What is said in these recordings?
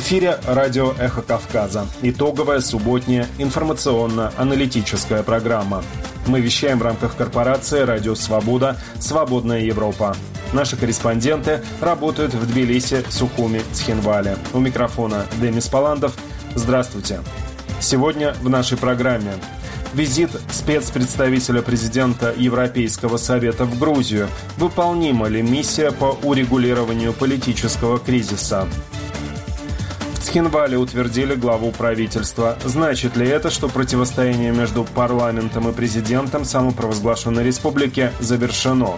эфире радио «Эхо Кавказа». Итоговая субботняя информационно-аналитическая программа. Мы вещаем в рамках корпорации «Радио Свобода. Свободная Европа». Наши корреспонденты работают в Тбилиси, Сухуми, Цхинвале. У микрофона Демис Паландов. Здравствуйте. Сегодня в нашей программе визит спецпредставителя президента Европейского совета в Грузию. Выполнима ли миссия по урегулированию политического кризиса? В Цхинвале утвердили главу правительства. Значит ли это, что противостояние между парламентом и президентом самопровозглашенной республики завершено?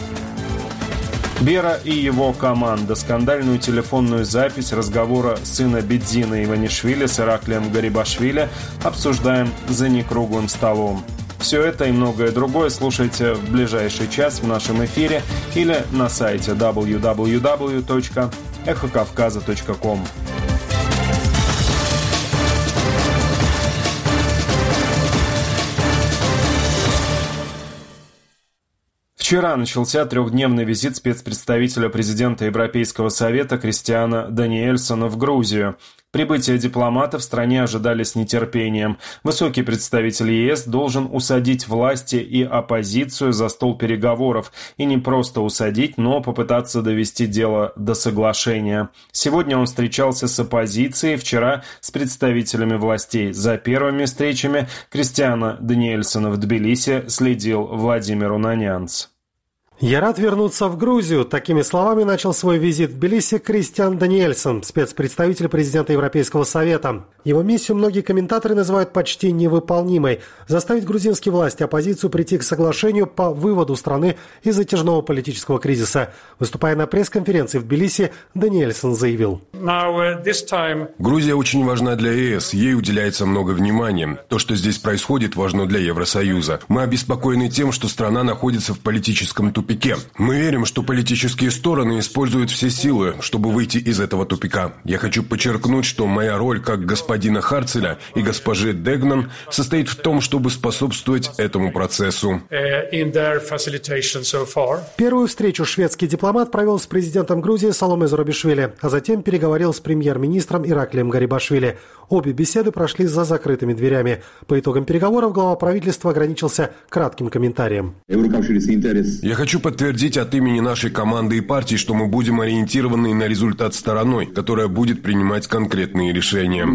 Бера и его команда. Скандальную телефонную запись разговора сына Бедзина Иванишвили с Ираклием Гарибашвили обсуждаем за некруглым столом. Все это и многое другое слушайте в ближайший час в нашем эфире или на сайте www.эхокавказа.ком. Вчера начался трехдневный визит спецпредставителя президента Европейского совета Кристиана Даниэльсона в Грузию. Прибытие дипломата в стране ожидали с нетерпением. Высокий представитель ЕС должен усадить власти и оппозицию за стол переговоров. И не просто усадить, но попытаться довести дело до соглашения. Сегодня он встречался с оппозицией, вчера с представителями властей. За первыми встречами Кристиана Даниэльсона в Тбилиси следил Владимир Унанянц. «Я рад вернуться в Грузию». Такими словами начал свой визит в Тбилиси Кристиан Даниэльсон, спецпредставитель президента Европейского совета. Его миссию многие комментаторы называют почти невыполнимой – заставить грузинские власти и оппозицию прийти к соглашению по выводу страны из затяжного политического кризиса. Выступая на пресс-конференции в Тбилиси, Даниэльсон заявил: «Грузия очень важна для ЕС, ей уделяется много внимания. То, что здесь происходит, важно для Евросоюза. Мы обеспокоены тем, что страна находится в политическом тупике. Мы верим, что политические стороны используют все силы, чтобы выйти из этого тупика. Я хочу подчеркнуть, что моя роль как господина Харцеля и госпожи Дегнан состоит в том, чтобы способствовать этому процессу». Первую встречу шведский дипломат провел с президентом Грузии Саломе Зурабишвили, а затем переговорил с премьер-министром Ираклием Гарибашвили. Обе беседы прошли за закрытыми дверями. По итогам переговоров глава правительства ограничился кратким комментарием. «Я хочу подтвердить от имени нашей команды и партии, что мы будем ориентированы на результат стороной, которая будет принимать конкретные решения».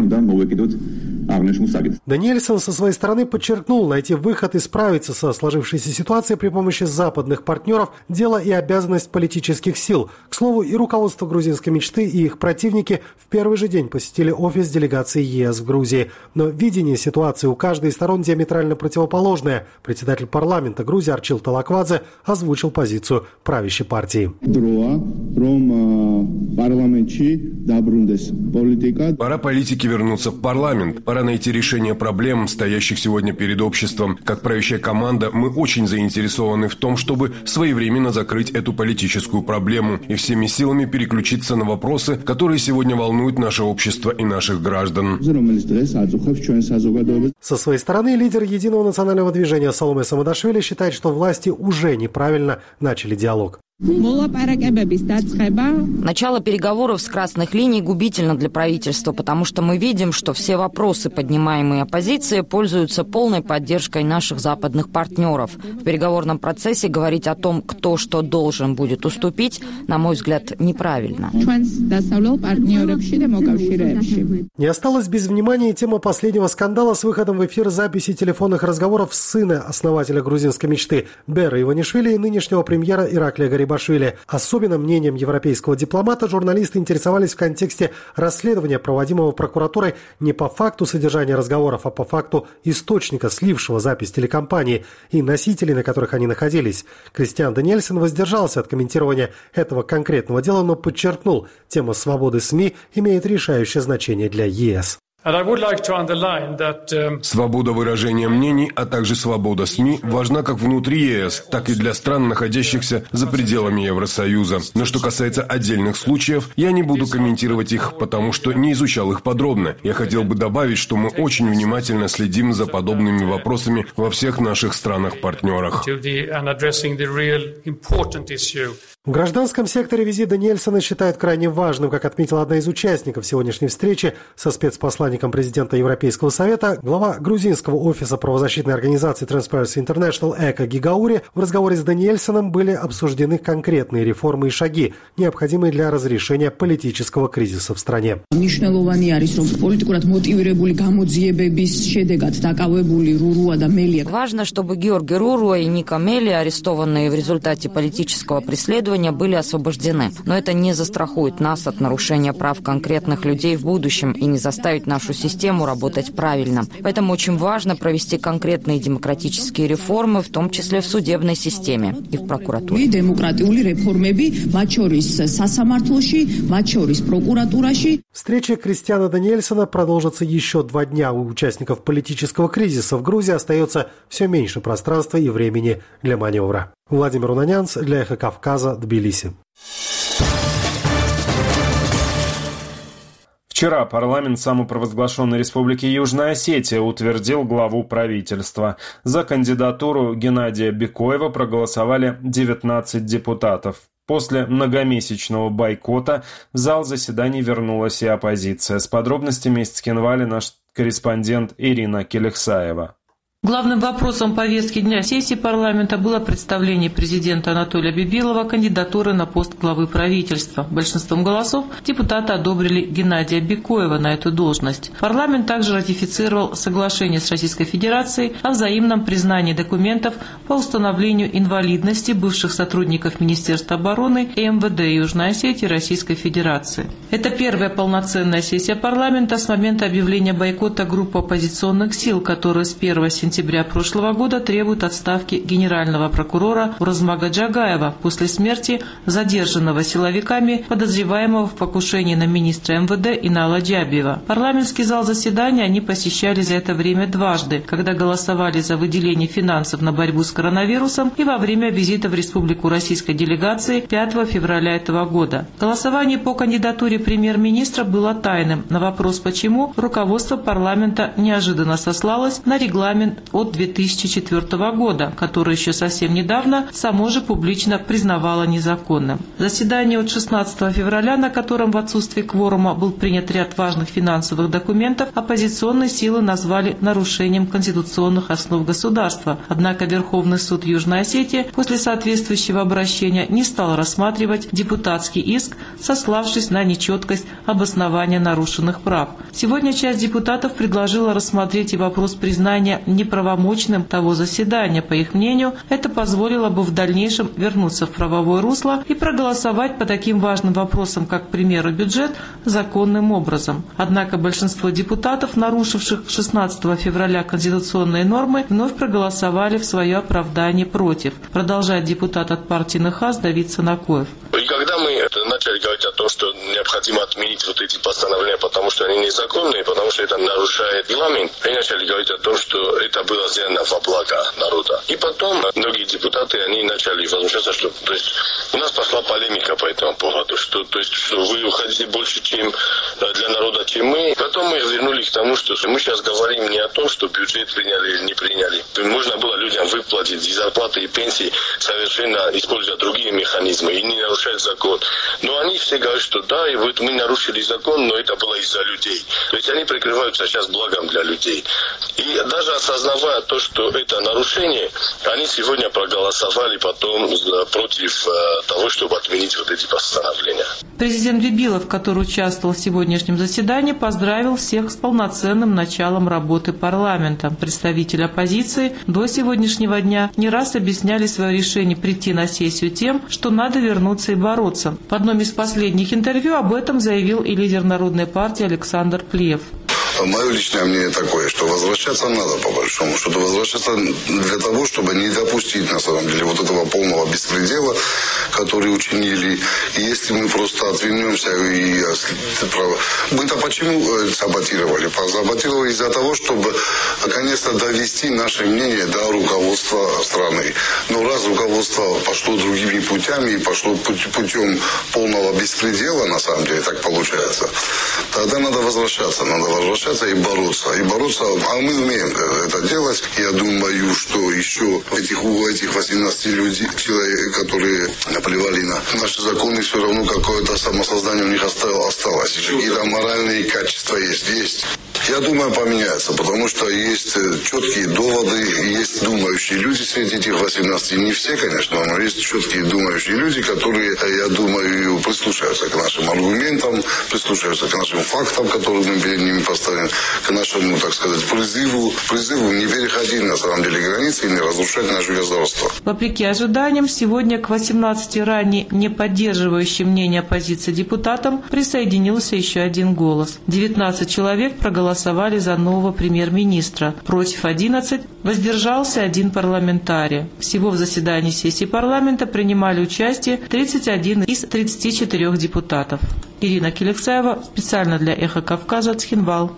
Даниэльсон со своей стороны подчеркнул, найти выход и справиться со сложившейся ситуацией при помощи западных партнеров – дело и обязанность политических сил. К слову, и руководство грузинской мечты, и их противники в первый же день посетили офис делегации ЕС в Грузии. Но видение ситуации у каждой из сторон диаметрально противоположное. Председатель парламента Грузии Арчил Талаквадзе озвучил позицию правящей партии. Пора политике вернуться в парламент. Пора найти решение проблем, стоящих сегодня перед обществом. Как правящая команда, мы очень заинтересованы в том, чтобы своевременно закрыть эту политическую проблему и всеми силами переключиться на вопросы, которые сегодня волнуют наше общество и наших граждан. Со своей стороны, лидер Единого национального движения Саломе Самадашвили считает, что власти уже неправильно начали диалог. Начало переговоров с красных линий губительно для правительства, потому что мы видим, что все вопросы, поднимаемые оппозицией, пользуются полной поддержкой наших западных партнеров. В переговорном процессе говорить о том, кто что должен будет уступить, на мой взгляд, неправильно. Не осталась без внимания и тема последнего скандала с выходом в эфир записи телефонных разговоров сына основателя грузинской мечты Беры Иванишвили и нынешнего премьера Ираклия Гарибашвили. Особенно мнением европейского дипломата журналисты интересовались в контексте расследования, проводимого прокуратурой не по факту содержания разговоров, а по факту источника, слившего запись телекомпании и носителей, на которых они находились. Кристиан Даниэльсон воздержался от комментирования этого конкретного дела, но подчеркнул, тема свободы СМИ имеет решающее значение для ЕС. Свобода выражения мнений, а также свобода СМИ важна как внутри ЕС, так и для стран, находящихся за пределами Евросоюза. Но что касается отдельных случаев, я не буду комментировать их, потому что не изучал их подробно. Я хотел бы добавить, что мы очень внимательно следим за подобными вопросами во всех наших странах-партнерах. В гражданском секторе визит Даниэльсона считают крайне важным, как отметила одна из участников сегодняшней встречи со спецпосланником президента Европейского совета, глава грузинского офиса правозащитной организации Transparency International Эко Гигаури. В разговоре с Даниэльсоном были обсуждены конкретные реформы и шаги, необходимые для разрешения политического кризиса в стране. Важно, чтобы Георги Руруа и Ника Мели, арестованные в результате политического преследования, были освобождены. Но это не застрахует нас от нарушения прав конкретных людей в будущем и не заставит нашу систему работать правильно. Поэтому очень важно провести конкретные демократические реформы, в том числе в судебной системе и в прокуратуре. Встреча Кристиана Даниэльсона продолжится еще 2 дня. У участников политического кризиса в Грузии остается все меньше пространства и времени для маневра. Владимир Унанянц для Эхо Кавказа, Тбилиси. Вчера парламент самопровозглашенной Республики Южная Осетия утвердил главу правительства. За кандидатуру Геннадия Бекоева проголосовали 19 депутатов. После многомесячного бойкота в зал заседаний вернулась и оппозиция. С подробностями из Цхинвали наш корреспондент Ирина Келехсаева. Главным вопросом повестки дня сессии парламента было представление президента Анатолия Бибилова кандидатуры на пост главы правительства. Большинством голосов депутаты одобрили Геннадия Бекоева на эту должность. Парламент также ратифицировал соглашение с Российской Федерацией о взаимном признании документов по установлению инвалидности бывших сотрудников Министерства обороны и МВД Южной Осетии Российской Федерации. Это первая полноценная сессия парламента с момента объявления бойкота группы оппозиционных сил, которые с 1 сентября прошлого года требуют отставки генерального прокурора Уразмага Джагаева после смерти задержанного силовиками подозреваемого в покушении на министра МВД Инала Джабиева. Парламентский зал заседания они посещали за это время дважды, когда голосовали за выделение финансов на борьбу с коронавирусом и во время визита в республику российской делегации 5 февраля этого года. Голосование по кандидатуре премьер-министра было тайным. На вопрос «почему?» руководство парламента неожиданно сослалось на регламент от 2004 года, который еще совсем недавно само же публично признавало незаконным. Заседание от 16 февраля, на котором в отсутствии кворума был принят ряд важных финансовых документов, оппозиционные силы назвали нарушением конституционных основ государства. Однако Верховный суд Южной Осетии после соответствующего обращения не стал рассматривать депутатский иск, сославшись на нечеткость обоснования нарушенных прав. Сегодня часть депутатов предложила рассмотреть и вопрос признания неправомочным того заседания. По их мнению, это позволило бы в дальнейшем вернуться в правовое русло и проголосовать по таким важным вопросам, как, к примеру, бюджет, законным образом. Однако большинство депутатов, нарушивших 16 февраля конституционные нормы, вновь проголосовали в свое оправдание против. Продолжает депутат от партии НХАС Давид Санакоев. И когда мы начали говорить о том, что необходимо отменить вот эти постановления, потому что они незаконные, потому что это нарушает регламент, они начали говорить о том, что это было сделано во благо народа. И потом другие депутаты, они начали возмущаться, что то есть, у нас пошла полемика по этому поводу, что вы уходите больше, чем для народа, чем мы. Потом мы вернули к тому, что мы сейчас говорим не о том, что бюджет приняли или не приняли. Можно было людям выплатить и зарплаты, и пенсии, совершенно используя другие механизмы и не нарушать закон. Но они все говорят, что да, и вот мы нарушили закон, но это было из-за людей. То есть они прикрываются сейчас благом для людей. И даже осознавая то, что это нарушение, они сегодня проголосовали потом против того, чтобы отменить вот эти постановления. Президент Бибилов, который участвовал в сегодняшнем заседании, поздравил всех с полноценным началом работы парламента. Представители оппозиции до сегодняшнего дня не раз объясняли свое решение прийти на сессию тем, что надо вернуться и бороться. В одном из последних интервью об этом заявил и лидер Народной партии Александр Плиев. мое личное мнение такое, что возвращаться надо по большому счету. Возвращаться для того, чтобы не допустить на самом деле вот этого полного беспредела, который учинили. И если мы просто отвернемся и... Мы-то почему саботировали? Саботировали из-за того, чтобы наконец-то довести наше мнение до руководства страны. Но раз руководство пошло другими путями и пошло путем полного беспредела, на самом деле так получается, тогда надо возвращаться и бороться. А мы умеем это делать. Я думаю, что еще у этих 18 людей, человек, которые наплевали на наши законы, все равно какое-то самосознание у них осталось. Какие-то моральные качества есть. Я думаю, поменяется, потому что есть четкие доводы, есть думающие люди среди этих 18. Не все, конечно, но есть четкие думающие люди, которые, я думаю, прислушаются к нашим аргументам, прислушаются к нашим фактам, которые мы перед ними поставим, к нашему, так сказать, призыву не переходить, на самом деле, границы и не разрушать наше государство. Вопреки ожиданиям, сегодня к 18 ранее не поддерживающим мнение оппозиции депутатам присоединился еще один голос. 19 человек проголосовали за нового премьер-министра. Против 11 воздержался один парламентарий. Всего в заседании сессии парламента принимали участие 31 из 34 депутатов. Ирина Келексаева, специально для «Эхо Кавказа», Цхинвал.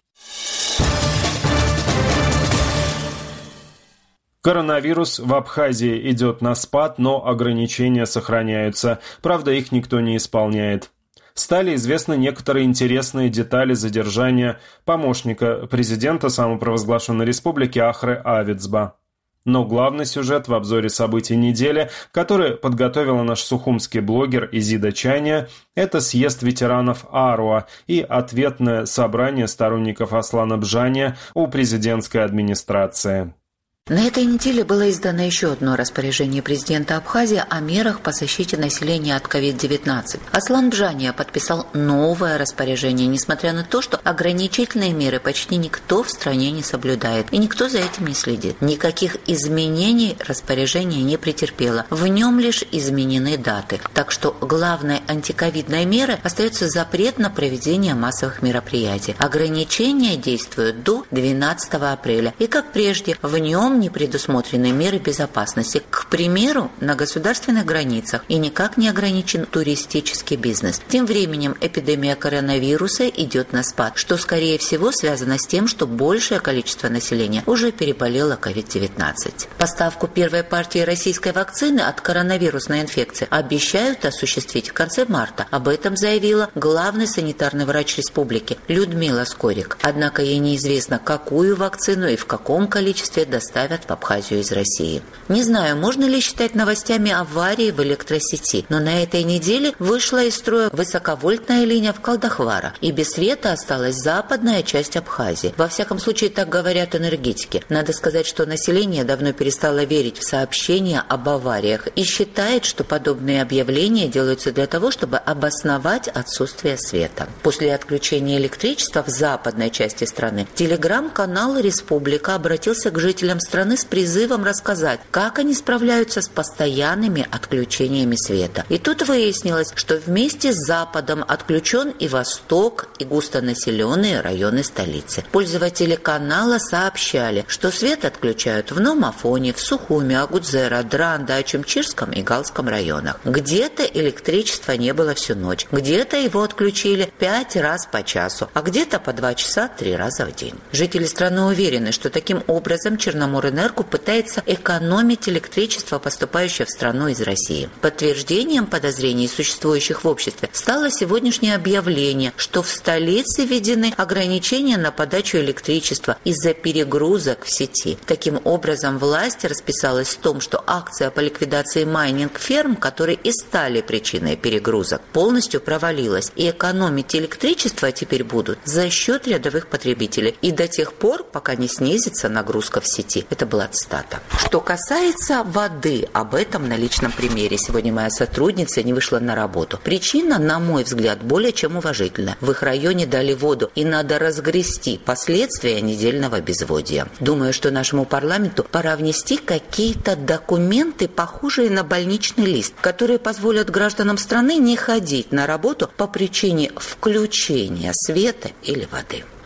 Коронавирус в Абхазии идет на спад, но ограничения сохраняются. Правда, их никто не исполняет. Стали известны некоторые интересные детали задержания помощника президента самопровозглашенной республики Ахры Авицба. Но главный сюжет в обзоре событий недели, который подготовила наш сухумский блогер Изида Чайня, это съезд ветеранов Аруа и ответное собрание сторонников Аслана Бжания у президентской администрации. На этой неделе было издано еще одно распоряжение президента Абхазии о мерах по защите населения от COVID-19. Аслан Бжания подписал новое распоряжение, несмотря на то, что ограничительные меры почти никто в стране не соблюдает, и никто за этим не следит. Никаких изменений распоряжение не претерпело. В нем лишь изменены даты. Так что главной антиковидной мерой остается запрет на проведение массовых мероприятий. Ограничения действуют до 12 апреля. И как прежде, в нем не предусмотрены меры безопасности. К примеру, на государственных границах и никак не ограничен туристический бизнес. Тем временем эпидемия коронавируса идет на спад, что, скорее всего, связано с тем, что большее количество населения уже переболело COVID-19. Поставку первой партии российской вакцины от коронавирусной инфекции обещают осуществить в конце марта. Об этом заявила главный санитарный врач республики Людмила Скорик. Однако ей неизвестно, какую вакцину и в каком количестве доставят в Абхазию из России. Не знаю, можно ли считать новостями аварии в электросети, но на этой неделе вышла из строя высоковольтная линия в Калдахвара, и без света осталась западная часть Абхазии. Во всяком случае, так говорят энергетики. Надо сказать, что население давно перестало верить в сообщения об авариях и считает, что подобные объявления делаются для того, чтобы обосновать отсутствие света. После отключения электричества в западной части страны телеграм-канал «Республика» обратился к жителям страны с призывом рассказать, как они справляются с постоянными отключениями света. И тут выяснилось, что вместе с Западом отключен и Восток, и густонаселенные районы столицы. Пользователи канала сообщали, что свет отключают в Номафоне, в Сухуме, Агудзера, Дранда, Ачимчирском и Галском районах. Где-то электричества не было всю ночь, где-то его отключили 5 раз по часу, а где-то по 2 часа 3 раза в день. Жители страны уверены, что таким образом Черноморэнерго пытается экономить электричество, поступающее в страну из России. Подтверждением подозрений, существующих в обществе, стало сегодняшнее объявление, что в столице введены ограничения на подачу электричества из-за перегрузок в сети. Таким образом, власть расписалась в том, что акция по ликвидации майнинг-ферм, которые и стали причиной перегрузок, полностью провалилась, и экономить электричество теперь будут за счет рядовых потребителей и до тех пор, пока не снизится нагрузка в сети. Это была цитата. Что касается воды, об этом на личном примере. Сегодня моя сотрудница не вышла на работу. Причина, на мой взгляд, более чем уважительная. В их районе дали воду, и надо разгрести последствия недельного безводья. Думаю, что нашему парламенту пора внести какие-то документы, похожие на больничный лист, которые позволят гражданам страны не ходить на работу по причине включения света или воды.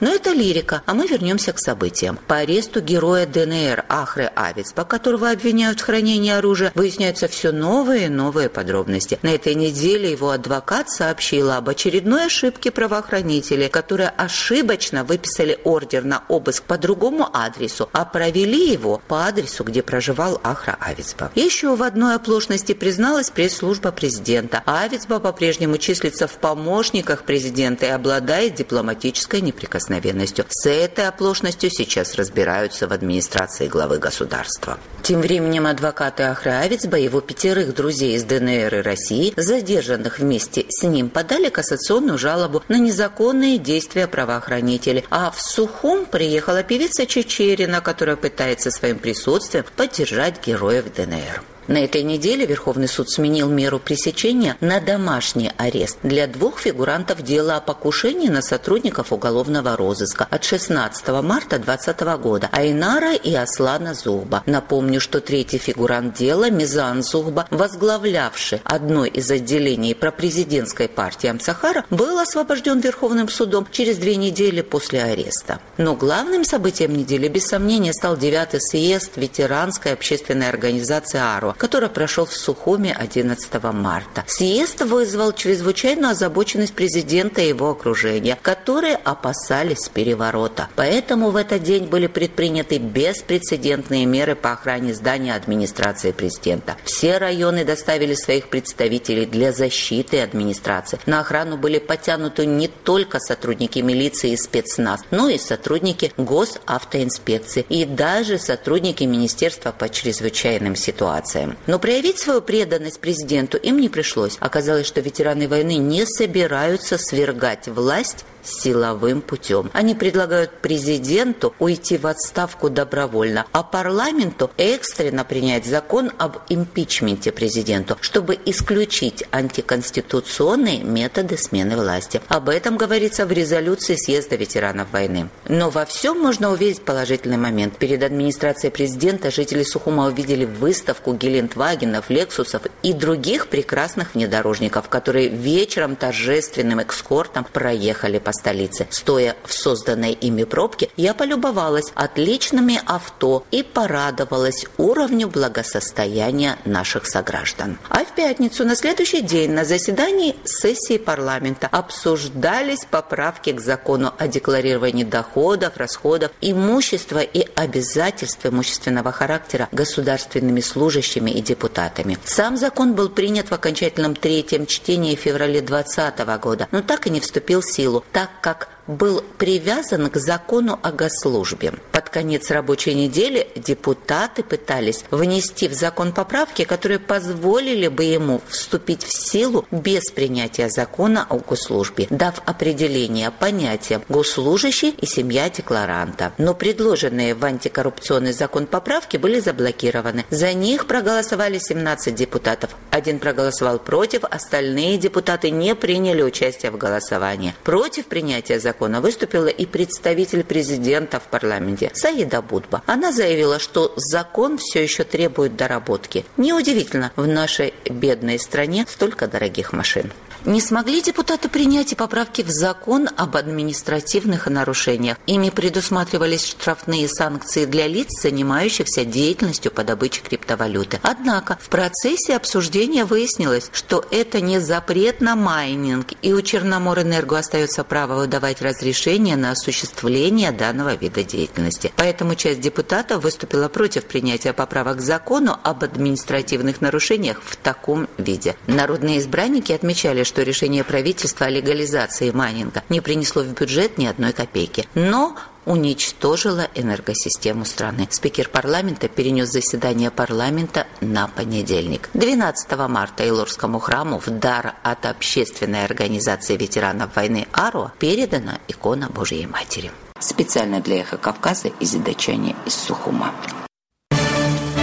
Но это лирика, а мы вернемся к событиям. По аресту героя ДНР Ахры Авицба, которого обвиняют в хранении оружия, выясняются все новые и новые подробности. На этой неделе его адвокат сообщила об очередной ошибке правоохранителей, которые ошибочно выписали ордер на обыск по другому адресу, а провели его по адресу, где проживал Ахра Авицба. Еще в одной оплошности призналась пресс-служба президента. Авицба по-прежнему числится в помощниках президента и обладает дипломатической неприкосновенностью. С этой оплошностью сейчас разбираются в администрации главы государства. Тем временем адвокаты Ахры Авицба и его 5 друзей из ДНР и России, задержанных вместе с ним, подали кассационную жалобу на незаконные действия правоохранителей. А в Сухум приехала певица Чечерина, которая пытается своим присутствием поддержать героев ДНР. На этой неделе Верховный суд сменил меру пресечения на домашний арест для 2 фигурантов дела о покушении на сотрудников уголовного розыска от 16 марта 2020 года – Айнара и Аслана Зухба. Напомню, что 3-й фигурант дела Мизан Зухба, возглавлявший одно из отделений пропрезидентской партии Амсахара, был освобожден Верховным судом через 2 недели после ареста. Но главным событием недели, без сомнения, стал 9-й съезд ветеранской общественной организации «Аруа», который прошел в Сухуме 11 марта. Съезд вызвал чрезвычайную озабоченность президента и его окружения, которые опасались переворота. Поэтому в этот день были предприняты беспрецедентные меры по охране здания администрации президента. Все районы доставили своих представителей для защиты администрации. На охрану были подтянуты не только сотрудники милиции и спецназ, но и сотрудники госавтоинспекции и даже сотрудники Министерства по чрезвычайным ситуациям. Но проявить свою преданность президенту им не пришлось. Оказалось, что ветераны войны не собираются свергать власть силовым путем. Они предлагают президенту уйти в отставку добровольно, а парламенту экстренно принять закон об импичменте президенту, чтобы исключить антиконституционные методы смены власти. Об этом говорится в резолюции съезда ветеранов войны. Но во всем можно увидеть положительный момент. Перед администрацией президента жители Сухума увидели выставку Гелендвагенов, Лексусов и других прекрасных внедорожников, которые вечером торжественным экскортом проехали по столице. Стоя в созданной ими пробке, я полюбовалась отличными авто и порадовалась уровню благосостояния наших сограждан. А в пятницу, на следующий день, на заседании сессии парламента обсуждались поправки к закону о декларировании доходов, расходов, имущества и обязательств имущественного характера государственными служащими и депутатами. Сам закон был принят в окончательном 3-м чтении в феврале 2020 года, но так и не вступил в силу, так как был привязан к закону о госслужбе. Под конец рабочей недели депутаты пытались внести в закон поправки, которые позволили бы ему вступить в силу без принятия закона о госслужбе, дав определение понятиям госслужащий и семья декларанта. Но предложенные в антикоррупционный закон поправки были заблокированы. За них проголосовали 17 депутатов. 1 проголосовал против, остальные депутаты не приняли участие в голосовании. Против принятия закона выступила и представитель президента в парламенте Саида Будба. Она заявила, что закон все еще требует доработки. Неудивительно, в нашей бедной стране столько дорогих машин. Не смогли депутаты принять и поправки в закон об административных нарушениях. Ими предусматривались штрафные санкции для лиц, занимающихся деятельностью по добыче криптовалюты. Однако в процессе обсуждения выяснилось, что это не запрет на майнинг, и у Черноморэнерго остается право выдавать разрешение на осуществление данного вида деятельности. Поэтому часть депутатов выступила против принятия поправок к закону об административных нарушениях в таком виде. Народные избранники отмечали, что решение правительства о легализации майнинга не принесло в бюджет ни одной копейки, но уничтожило энергосистему страны. Спикер парламента перенес заседание парламента на понедельник. 12 марта Илорскому храму в дар от общественной организации ветеранов войны «Аруа» передана икона Божьей Матери. Специально для «Эхо Кавказа» из Дачани из Сухума.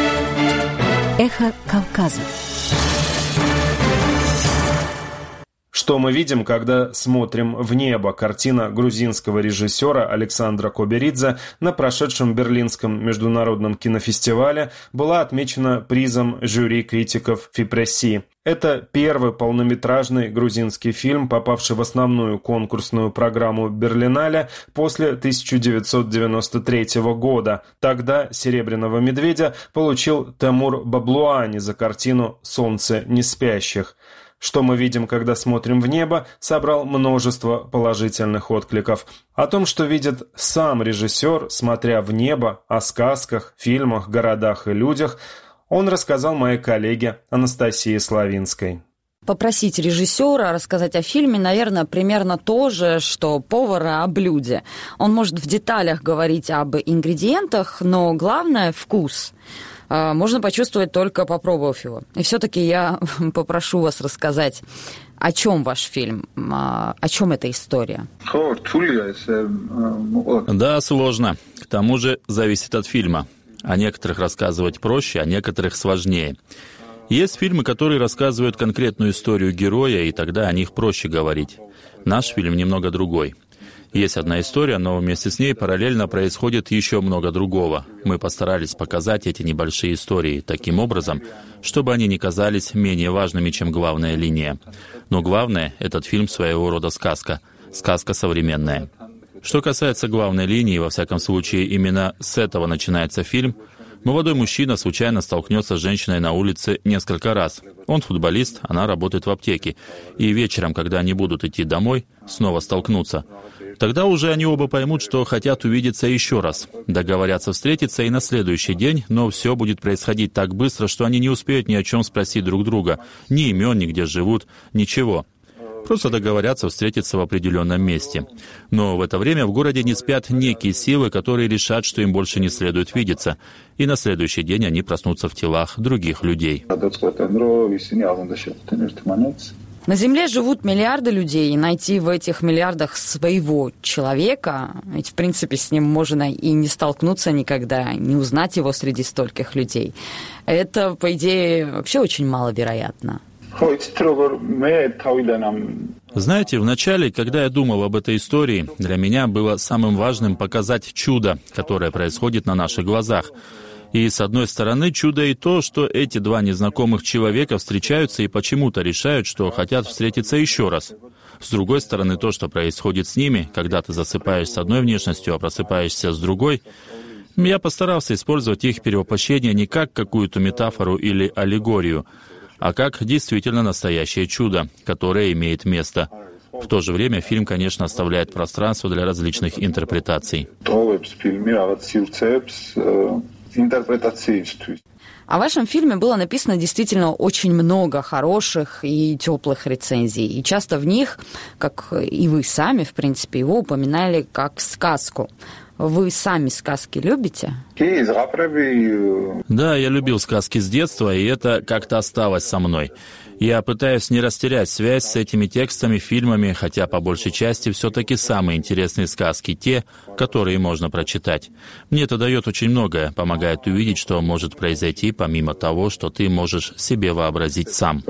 «Эхо Кавказа». Что мы видим, когда смотрим в небо? Картина грузинского режиссера Александра Коберидзе на прошедшем Берлинском международном кинофестивале была отмечена призом жюри критиков «Фипресси». Это первый полнометражный грузинский фильм, попавший в основную конкурсную программу Берлинале после 1993 года. Тогда «Серебряного медведя» получил Темур Баблуани за картину «Солнце неспящих». «Что мы видим, когда смотрим в небо» собрал множество положительных откликов. О том, что видит сам режиссер, смотря в небо, о сказках, фильмах, городах и людях, он рассказал моей коллеге Анастасии Славинской. Попросить режиссера рассказать о фильме, наверное, примерно то же, что повара о блюде. Он может в деталях говорить об ингредиентах, но главное – вкус. Можно почувствовать, только попробовав его. И все-таки я попрошу вас рассказать, о чем ваш фильм, о чем эта история. Да, сложно. К тому же зависит от фильма. О некоторых рассказывать проще, о некоторых сложнее. Есть фильмы, которые рассказывают конкретную историю героя, и тогда о них проще говорить. Наш фильм немного другой. Есть одна история, но вместе с ней параллельно происходит еще много другого. Мы постарались показать эти небольшие истории таким образом, чтобы они не казались менее важными, чем главная линия. Но главное, этот фильм своего рода сказка. Сказка современная. Что касается главной линии, во всяком случае, именно с этого начинается фильм. Молодой мужчина случайно столкнется с женщиной на улице несколько раз. Он футболист, она работает в аптеке. И вечером, когда они будут идти домой, снова столкнутся. Тогда уже они оба поймут, что хотят увидеться еще раз. Договорятся встретиться и на следующий день, но все будет происходить так быстро, что они не успеют ни о чем спросить друг друга. Ни имен, ни где живут, ничего. Просто договорятся встретиться в определенном месте. Но в это время в городе не спят некие силы, которые решат, что им больше не следует видеться. И на следующий день они проснутся в телах других людей. На Земле живут миллиарды людей, и найти в этих миллиардах своего человека, ведь в принципе с ним можно и не столкнуться никогда, не узнать его среди стольких людей. Это, по идее, вообще очень маловероятно. Знаете, вначале, когда я думал об этой истории, для меня было самым важным показать чудо, которое происходит на наших глазах. И, с одной стороны, чудо и то, что эти два незнакомых человека встречаются и почему-то решают, что хотят встретиться еще раз. С другой стороны, то, что происходит с ними, когда ты засыпаешь с одной внешностью, а просыпаешься с другой. Я постарался использовать их перевоплощение не как какую-то метафору или аллегорию, а как действительно настоящее чудо, которое имеет место. В то же время фильм, конечно, оставляет пространство для различных интерпретаций. О вашем фильме было написано действительно очень много хороших и теплых рецензий. И часто в них, как и вы сами, в принципе, его упоминали как сказку. Вы сами сказки любите? Да, я любил сказки с детства, и это как-то осталось со мной. Я пытаюсь не растерять связь с этими текстами, фильмами, хотя по большей части все-таки самые интересные сказки те, которые можно прочитать. Мне это дает очень многое, помогает увидеть, что может произойти, помимо того, что ты можешь себе вообразить сам.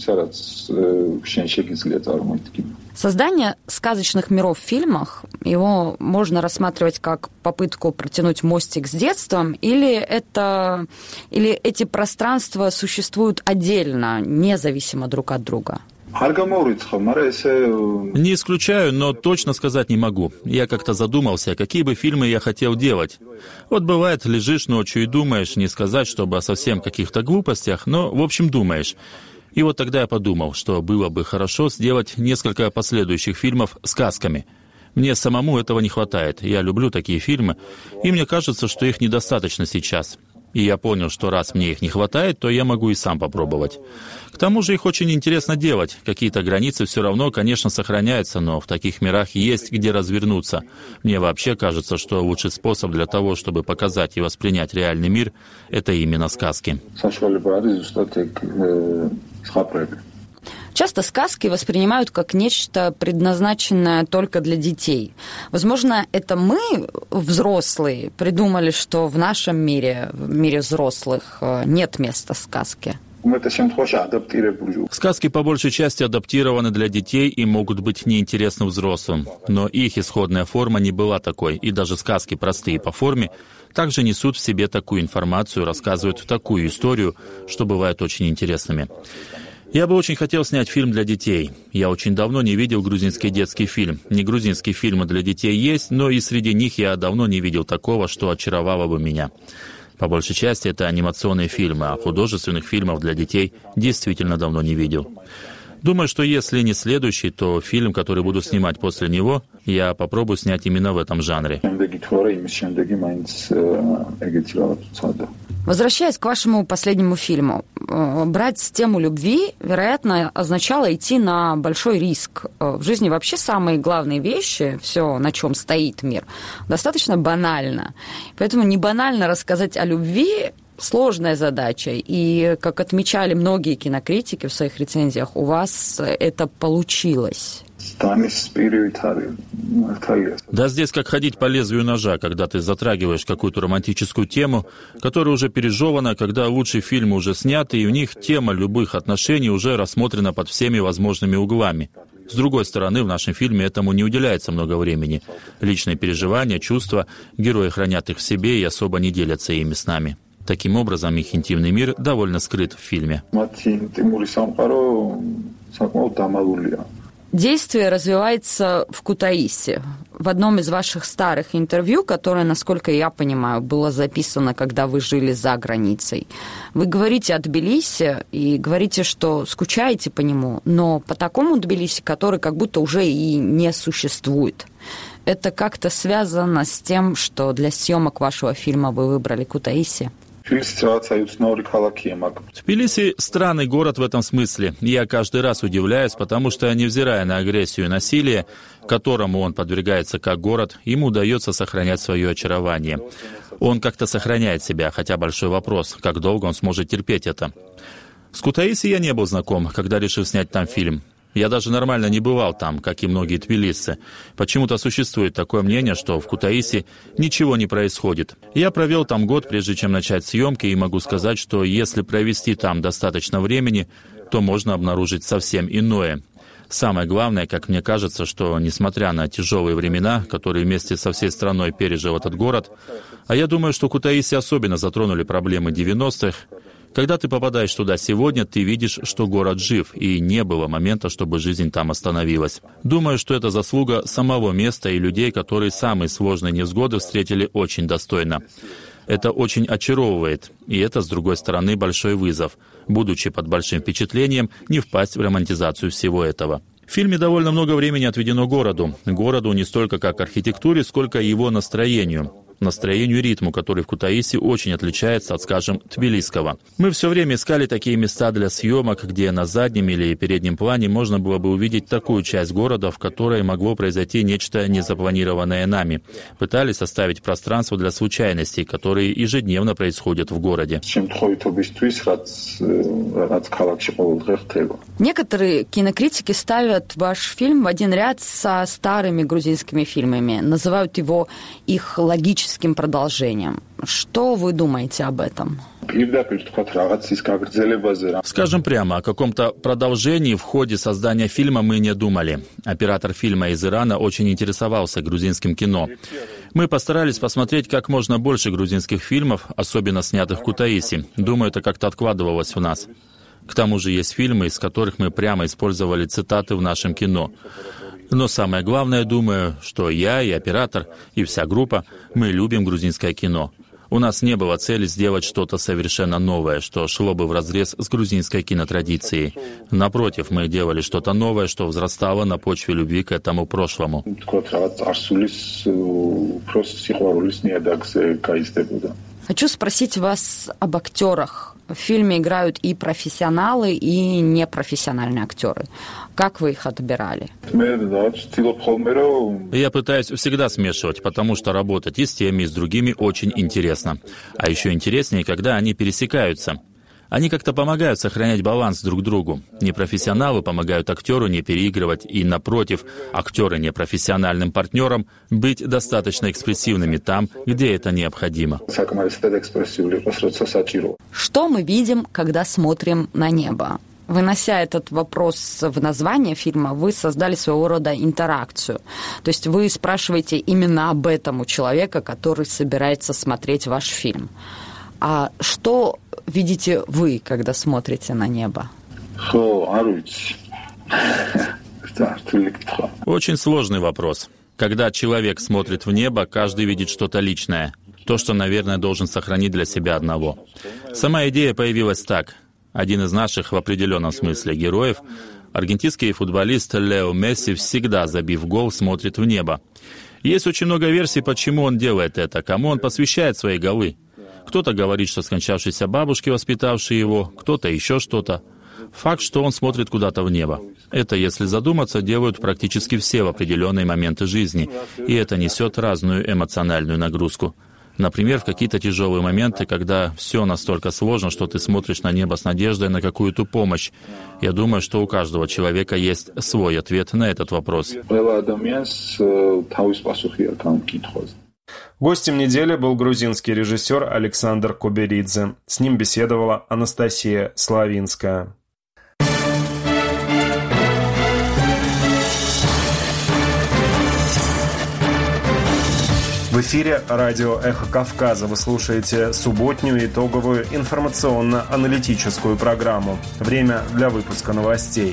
Создание сказочных миров в фильмах, его можно рассматривать как попытку протянуть мостик с детством, или эти пространства существуют отдельно, независимо друг от друга? Не исключаю, но точно сказать не могу. Я как-то задумался, какие бы фильмы я хотел делать. Вот бывает, лежишь ночью и думаешь, не сказать, чтобы о совсем каких-то глупостях, но, в общем, думаешь. И вот тогда я подумал, что было бы хорошо сделать несколько последующих фильмов сказками. Мне самому этого не хватает. Я люблю такие фильмы, и мне кажется, что их недостаточно сейчас. И я понял, что раз мне их не хватает, то я могу и сам попробовать. К тому же их очень интересно делать. Какие-то границы все равно, конечно, сохраняются, но в таких мирах есть где развернуться. Мне вообще кажется, что лучший способ для того, чтобы показать и воспринять реальный мир, это именно сказки. Часто сказки воспринимают как нечто, предназначенное только для детей. Возможно, это мы, взрослые, придумали, что в нашем мире, в мире взрослых, нет места сказке. Сказки по большей части адаптированы для детей и могут быть неинтересны взрослым, но их исходная форма не была такой, и даже сказки простые по форме также несут в себе такую информацию, рассказывают такую историю, что бывают очень интересными. Я бы очень хотел снять фильм для детей. Я очень давно не видел грузинский детский фильм. Не грузинские фильмы для детей есть, но и среди них я давно не видел такого, что очаровало бы меня. По большей части это анимационные фильмы, а художественных фильмов для детей действительно давно не видел. Думаю, что если не следующий, то фильм, который буду снимать после него, я попробую снять именно в этом жанре. Возвращаясь к вашему последнему фильму, брать тему любви, вероятно, означало идти на большой риск. В жизни вообще самые главные вещи, все, на чем стоит мир, достаточно банально. Поэтому не банально рассказать о любви – сложная задача. И, как отмечали многие кинокритики в своих рецензиях, у вас это получилось. Да, здесь как ходить по лезвию ножа, когда ты затрагиваешь какую-то романтическую тему, которая уже пережевана, когда лучшие фильмы уже сняты, и в них тема любых отношений уже рассмотрена под всеми возможными углами. С другой стороны, в нашем фильме этому не уделяется много времени. Личные переживания, чувства, герои хранят их в себе и особо не делятся ими с нами. Таким образом, их интимный мир довольно скрыт в фильме. Действие развивается в Кутаиси. В одном из ваших старых интервью, которое, насколько я понимаю, было записано, когда вы жили за границей, вы говорите о Тбилиси и говорите, что скучаете по нему, но по такому Тбилиси, который как будто уже и не существует. Это как-то связано с тем, что для съемок вашего фильма вы выбрали Кутаиси? Тбилиси – странный город в этом смысле. Я каждый раз удивляюсь, потому что, невзирая на агрессию и насилие, которому он подвергается как город, ему удается сохранять свое очарование. Он как-то сохраняет себя, хотя большой вопрос, как долго он сможет терпеть это. С Кутаиси я не был знаком, когда решил снять там фильм. Я даже нормально не бывал там, как и многие тбилисцы. Почему-то существует такое мнение, что в Кутаиси ничего не происходит. Я провел там год, прежде чем начать съемки, и могу сказать, что если провести там достаточно времени, то можно обнаружить совсем иное. Самое главное, как мне кажется, что, несмотря на тяжелые времена, которые вместе со всей страной пережил этот город, а я думаю, что Кутаиси особенно затронули проблемы 90-х, когда ты попадаешь туда сегодня, ты видишь, что город жив, и не было момента, чтобы жизнь там остановилась. Думаю, что это заслуга самого места и людей, которые самые сложные невзгоды встретили очень достойно. Это очень очаровывает, и это, с другой стороны, большой вызов, будучи под большим впечатлением, не впасть в романтизацию всего этого. В фильме довольно много времени отведено городу. Городу не столько как архитектуре, сколько его настроению и ритму, который в Кутаиси очень отличается от, скажем, тбилисского. Мы все время искали такие места для съемок, где на заднем или переднем плане можно было бы увидеть такую часть города, в которой могло произойти нечто незапланированное нами. Пытались оставить пространство для случайностей, которые ежедневно происходят в городе. Некоторые кинокритики ставят ваш фильм в один ряд со старыми грузинскими фильмами, называют его их логическим продолжением. Что вы думаете об этом? Скажем прямо, о каком-то продолжении в ходе создания фильма мы не думали. Оператор фильма из Ирана очень интересовался грузинским кино. Мы постарались посмотреть как можно больше грузинских фильмов, особенно снятых в Кутаиси. Думаю, это как-то откладывалось в нас. К тому же есть фильмы, из которых мы прямо использовали цитаты в нашем кино. Но самое главное, думаю, что я и оператор, и вся группа, мы любим грузинское кино. У нас не было цели сделать что-то совершенно новое, что шло бы вразрез с грузинской кинотрадицией. Напротив, мы делали что-то новое, что взрастало на почве любви к этому прошлому. Хочу спросить вас об актерах. В фильме играют и профессионалы, и непрофессиональные актеры. Как вы их отбирали? Я пытаюсь всегда смешивать, потому что работать и с теми, и с другими очень интересно. А еще интереснее, когда они пересекаются. Они как-то помогают сохранять баланс друг другу. Непрофессионалы помогают актеру не переигрывать и, напротив, актеры непрофессиональным партнерам быть достаточно экспрессивными там, где это необходимо. Что мы видим, когда смотрим на небо? Вынося этот вопрос в название фильма, вы создали своего рода интеракцию. То есть вы спрашиваете именно об этом у человека, который собирается смотреть ваш фильм. А что видите вы, когда смотрите на небо? Очень сложный вопрос. Когда человек смотрит в небо, каждый видит что-то личное. То, что, наверное, должен сохранить для себя одного. Сама идея появилась так. Один из наших, в определенном смысле, героев, аргентинский футболист Лео Месси, всегда, забив гол, смотрит в небо. Есть очень много версий, почему он делает это, кому он посвящает свои голы. Кто-то говорит, что скончавшейся бабушке, воспитавшей его, кто-то еще что-то. Факт, что он смотрит куда-то в небо. Это, если задуматься, делают практически все в определенные моменты жизни, и это несет разную эмоциональную нагрузку. Например, в какие-то тяжелые моменты, когда все настолько сложно, что ты смотришь на небо с надеждой на какую-то помощь. Я думаю, что у каждого человека есть свой ответ на этот вопрос. Гостем недели был грузинский режиссер Александр Коберидзе. С ним беседовала Анастасия Славинская. В эфире радио «Эхо Кавказа». Вы слушаете субботнюю итоговую информационно-аналитическую программу. Время для выпуска новостей.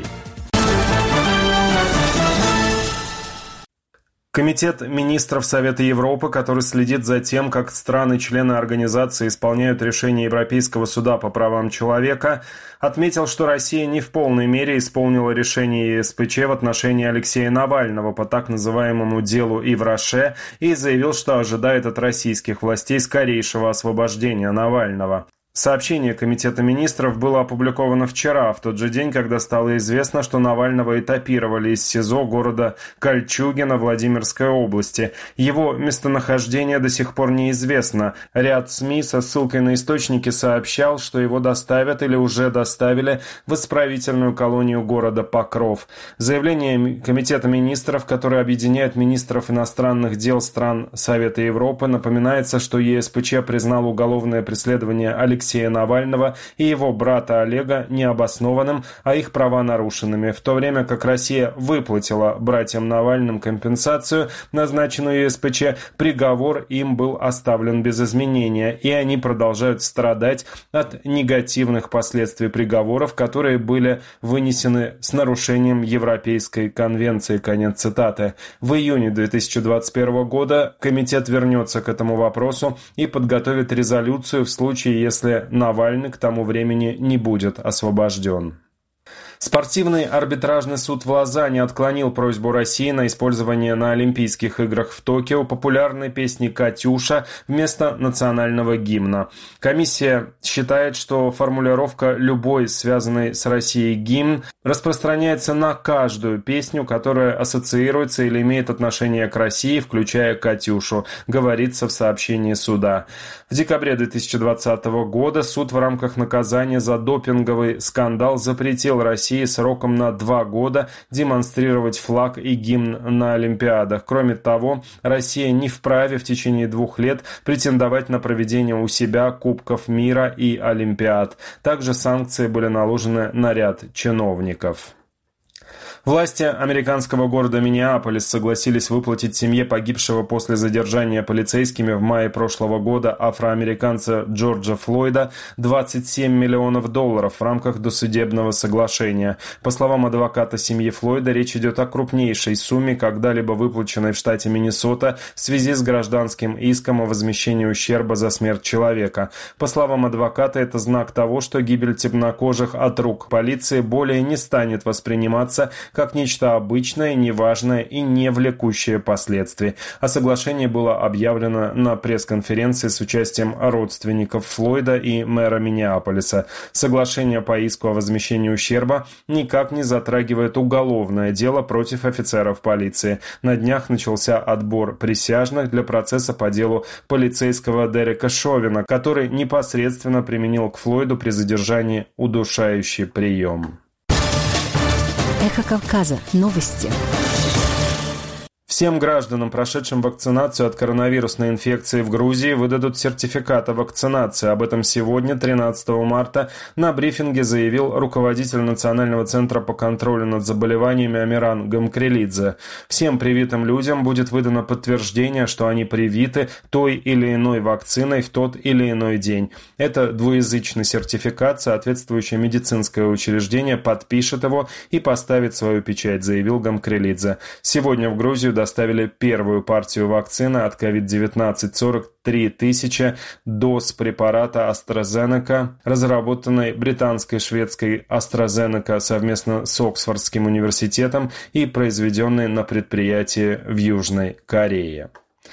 Комитет министров Совета Европы, который следит за тем, как страны-члены организации исполняют решения Европейского суда по правам человека, отметил, что Россия не в полной мере исполнила решение ЕСПЧ в отношении Алексея Навального по так называемому делу Ивраше и заявил, что ожидает от российских властей скорейшего освобождения Навального. Сообщение Комитета министров было опубликовано вчера, в тот же день, когда стало известно, что Навального этапировали из СИЗО города Кольчугино Владимирской области. Его местонахождение до сих пор неизвестно. Ряд СМИ со ссылкой на источники сообщал, что его доставят или уже доставили в исправительную колонию города Покров. Заявление Комитета министров, который объединяет министров иностранных дел стран Совета Европы, напоминается, что ЕСПЧ признал уголовное преследование Алексея Навального и его брата Олега необоснованным, а их права нарушенными, в то время как Россия выплатила братьям Навальным компенсацию, назначенную ЕСПЧ, приговор им был оставлен без изменения, и они продолжают страдать от негативных последствий приговоров, которые были вынесены с нарушением Европейской конвенции. Конец цитаты. В июне 2021 года комитет вернется к этому вопросу и подготовит резолюцию в случае, если Навальный к тому времени не будет освобожден. Спортивный арбитражный суд в Лозанне отклонил просьбу России на использование на Олимпийских играх в Токио популярной песни «Катюша» вместо национального гимна. Комиссия считает, что формулировка «любой связанный с Россией гимн» распространяется на каждую песню, которая ассоциируется или имеет отношение к России, включая «Катюшу», говорится в сообщении суда. В декабре 2020 года суд в рамках наказания за допинговый скандал запретил России сроком на 2 года демонстрировать флаг и гимн на Олимпиадах. Кроме того, Россия не вправе в течение 2 лет претендовать на проведение у себя Кубков мира и Олимпиад. Также санкции были наложены на ряд чиновников. Власти американского города Миннеаполис согласились выплатить семье погибшего после задержания полицейскими в мае прошлого года афроамериканца Джорджа Флойда $27 миллионов в рамках досудебного соглашения. По словам адвоката семьи Флойда, речь идет о крупнейшей сумме, когда-либо выплаченной в штате Миннесота в связи с гражданским иском о возмещении ущерба за смерть человека. По словам адвоката, это знак того, что гибель темнокожих от рук полиции более не станет восприниматься как нечто обычное, неважное и не влекущее последствий. А соглашение было объявлено на пресс-конференции с участием родственников Флойда и мэра Миннеаполиса. Соглашение по иску о возмещении ущерба никак не затрагивает уголовное дело против офицеров полиции. На днях начался отбор присяжных для процесса по делу полицейского Дерека Шовина, который непосредственно применил к Флойду при задержании удушающий прием. Эхо Кавказа. Новости. Всем гражданам, прошедшим вакцинацию от коронавирусной инфекции в Грузии, выдадут сертификат о вакцинации. Об этом сегодня, 13 марта, на брифинге заявил руководитель Национального центра по контролю над заболеваниями Амиран Гамкрелидзе. Всем привитым людям будет выдано подтверждение, что они привиты той или иной вакциной в тот или иной день. Это двуязычный сертификат, соответствующее медицинское учреждение подпишет его и поставит свою печать, заявил Гамкрелидзе. Сегодня в Грузию доставили первую партию вакцины от COVID-19, 43 тысячи доз препарата AstraZeneca, разработанной британской шведской AstraZeneca совместно с Оксфордским университетом и произведенной на предприятии в Южной Корее.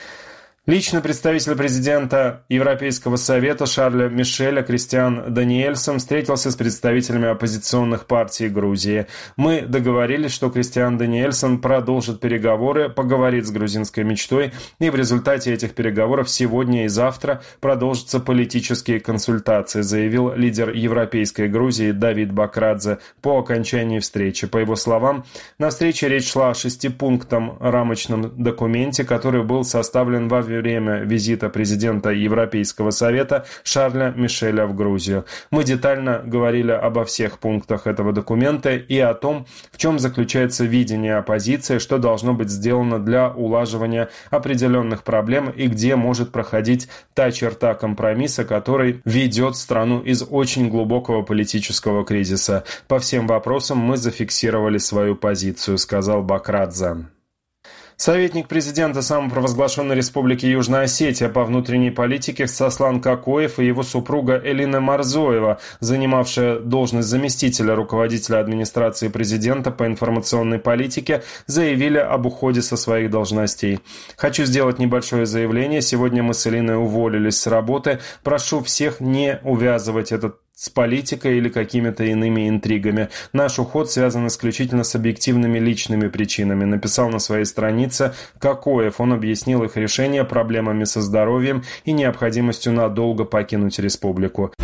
Личный представитель президента Европейского совета Шарля Мишеля Кристиан Даниэльсон встретился с представителями оппозиционных партий Грузии. Мы договорились, что Кристиан Даниэльсон продолжит переговоры, поговорит с грузинской мечтой, и в результате этих переговоров сегодня и завтра продолжатся политические консультации, заявил лидер Европейской Грузии Давид Бакрадзе по окончании встречи. По его словам, на встрече речь шла о 6-пунктном рамочном документе, который был составлен во время визита президента Европейского совета Шарля Мишеля в Грузию. Мы детально говорили обо всех пунктах этого документа и о том, в чем заключается видение оппозиции, что должно быть сделано для улаживания определенных проблем и где может проходить та черта компромисса, который ведет страну из очень глубокого политического кризиса. По всем вопросам мы зафиксировали свою позицию, сказал Бакрадзе. Советник президента самопровозглашенной республики Южная Осетия по внутренней политике Сослан Какоев и его супруга Элина Марзоева, занимавшая должность заместителя руководителя администрации президента по информационной политике, заявили об уходе со своих должностей. Хочу сделать небольшое заявление. Сегодня мы с Элиной уволились с работы. Прошу всех не увязывать этот с политикой или какими-то иными интригами. Наш уход связан исключительно с объективными личными причинами, написал на своей странице Какоев. Он объяснил их решение проблемами со здоровьем и необходимостью надолго покинуть республику.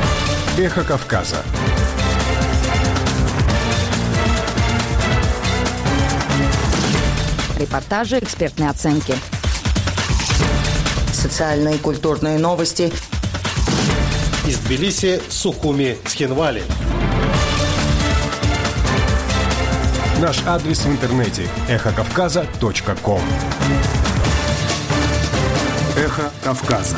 Эхо Кавказа. Репортажи, экспертные оценки. Социальные и культурные новости. Из Тбилиси, Сухуми, Цхинвали. Наш адрес в интернете эхокавказа.ком. Эхо Кавказа.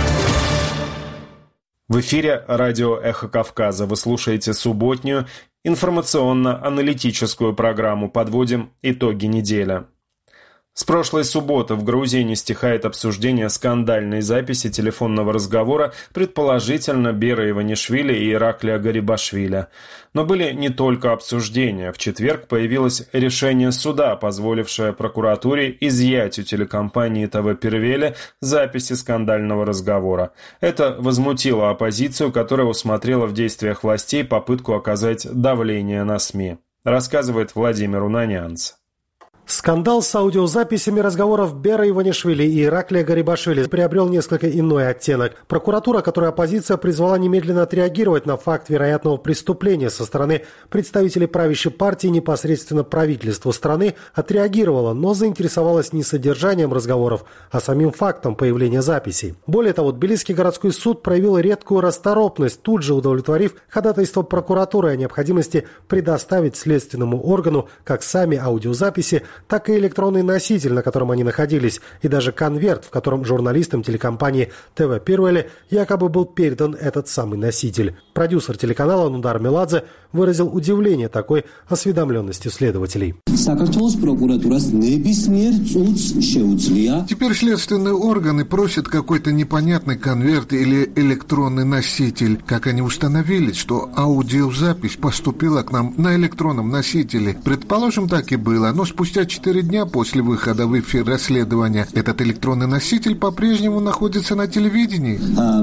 В эфире радио «Эхо Кавказа». Вы слушаете субботнюю информационно-аналитическую программу «Подводим итоги недели». С прошлой субботы в Грузии не стихает обсуждение скандальной записи телефонного разговора предположительно Бера Иванишвили и Ираклия Гарибашвили. Но были не только обсуждения. В четверг появилось решение суда, позволившее прокуратуре изъять у телекомпании ТВ Первели записи скандального разговора. Это возмутило оппозицию, которая усмотрела в действиях властей попытку оказать давление на СМИ. Рассказывает Владимир Унанянц. Скандал с аудиозаписями разговоров Бера Иванишвили и Ираклия Гарибашвили приобрел несколько иной оттенок. Прокуратура, которую оппозиция призвала немедленно отреагировать на факт вероятного преступления со стороны представителей правящей партии непосредственно правительству страны, отреагировала, но заинтересовалась не содержанием разговоров, а самим фактом появления записей. Более того, Тбилисский городской суд проявил редкую расторопность, тут же удовлетворив ходатайство прокуратуры о необходимости предоставить следственному органу как сами аудиозаписи, так и электронный носитель, на котором они находились, и даже конверт, в котором журналистам телекомпании ТВ Пирвели якобы был передан этот самый носитель. Продюсер телеканала Нудар Меладзе выразил удивление такой осведомленностью следователей. Теперь следственные органы просят какой-то непонятный конверт или электронный носитель. Как они установили, что аудиозапись поступила к нам на электронном носителе? Предположим, так и было, но спустя 4 дня после выхода в эфир расследования этот электронный носитель по-прежнему находится на телевидении.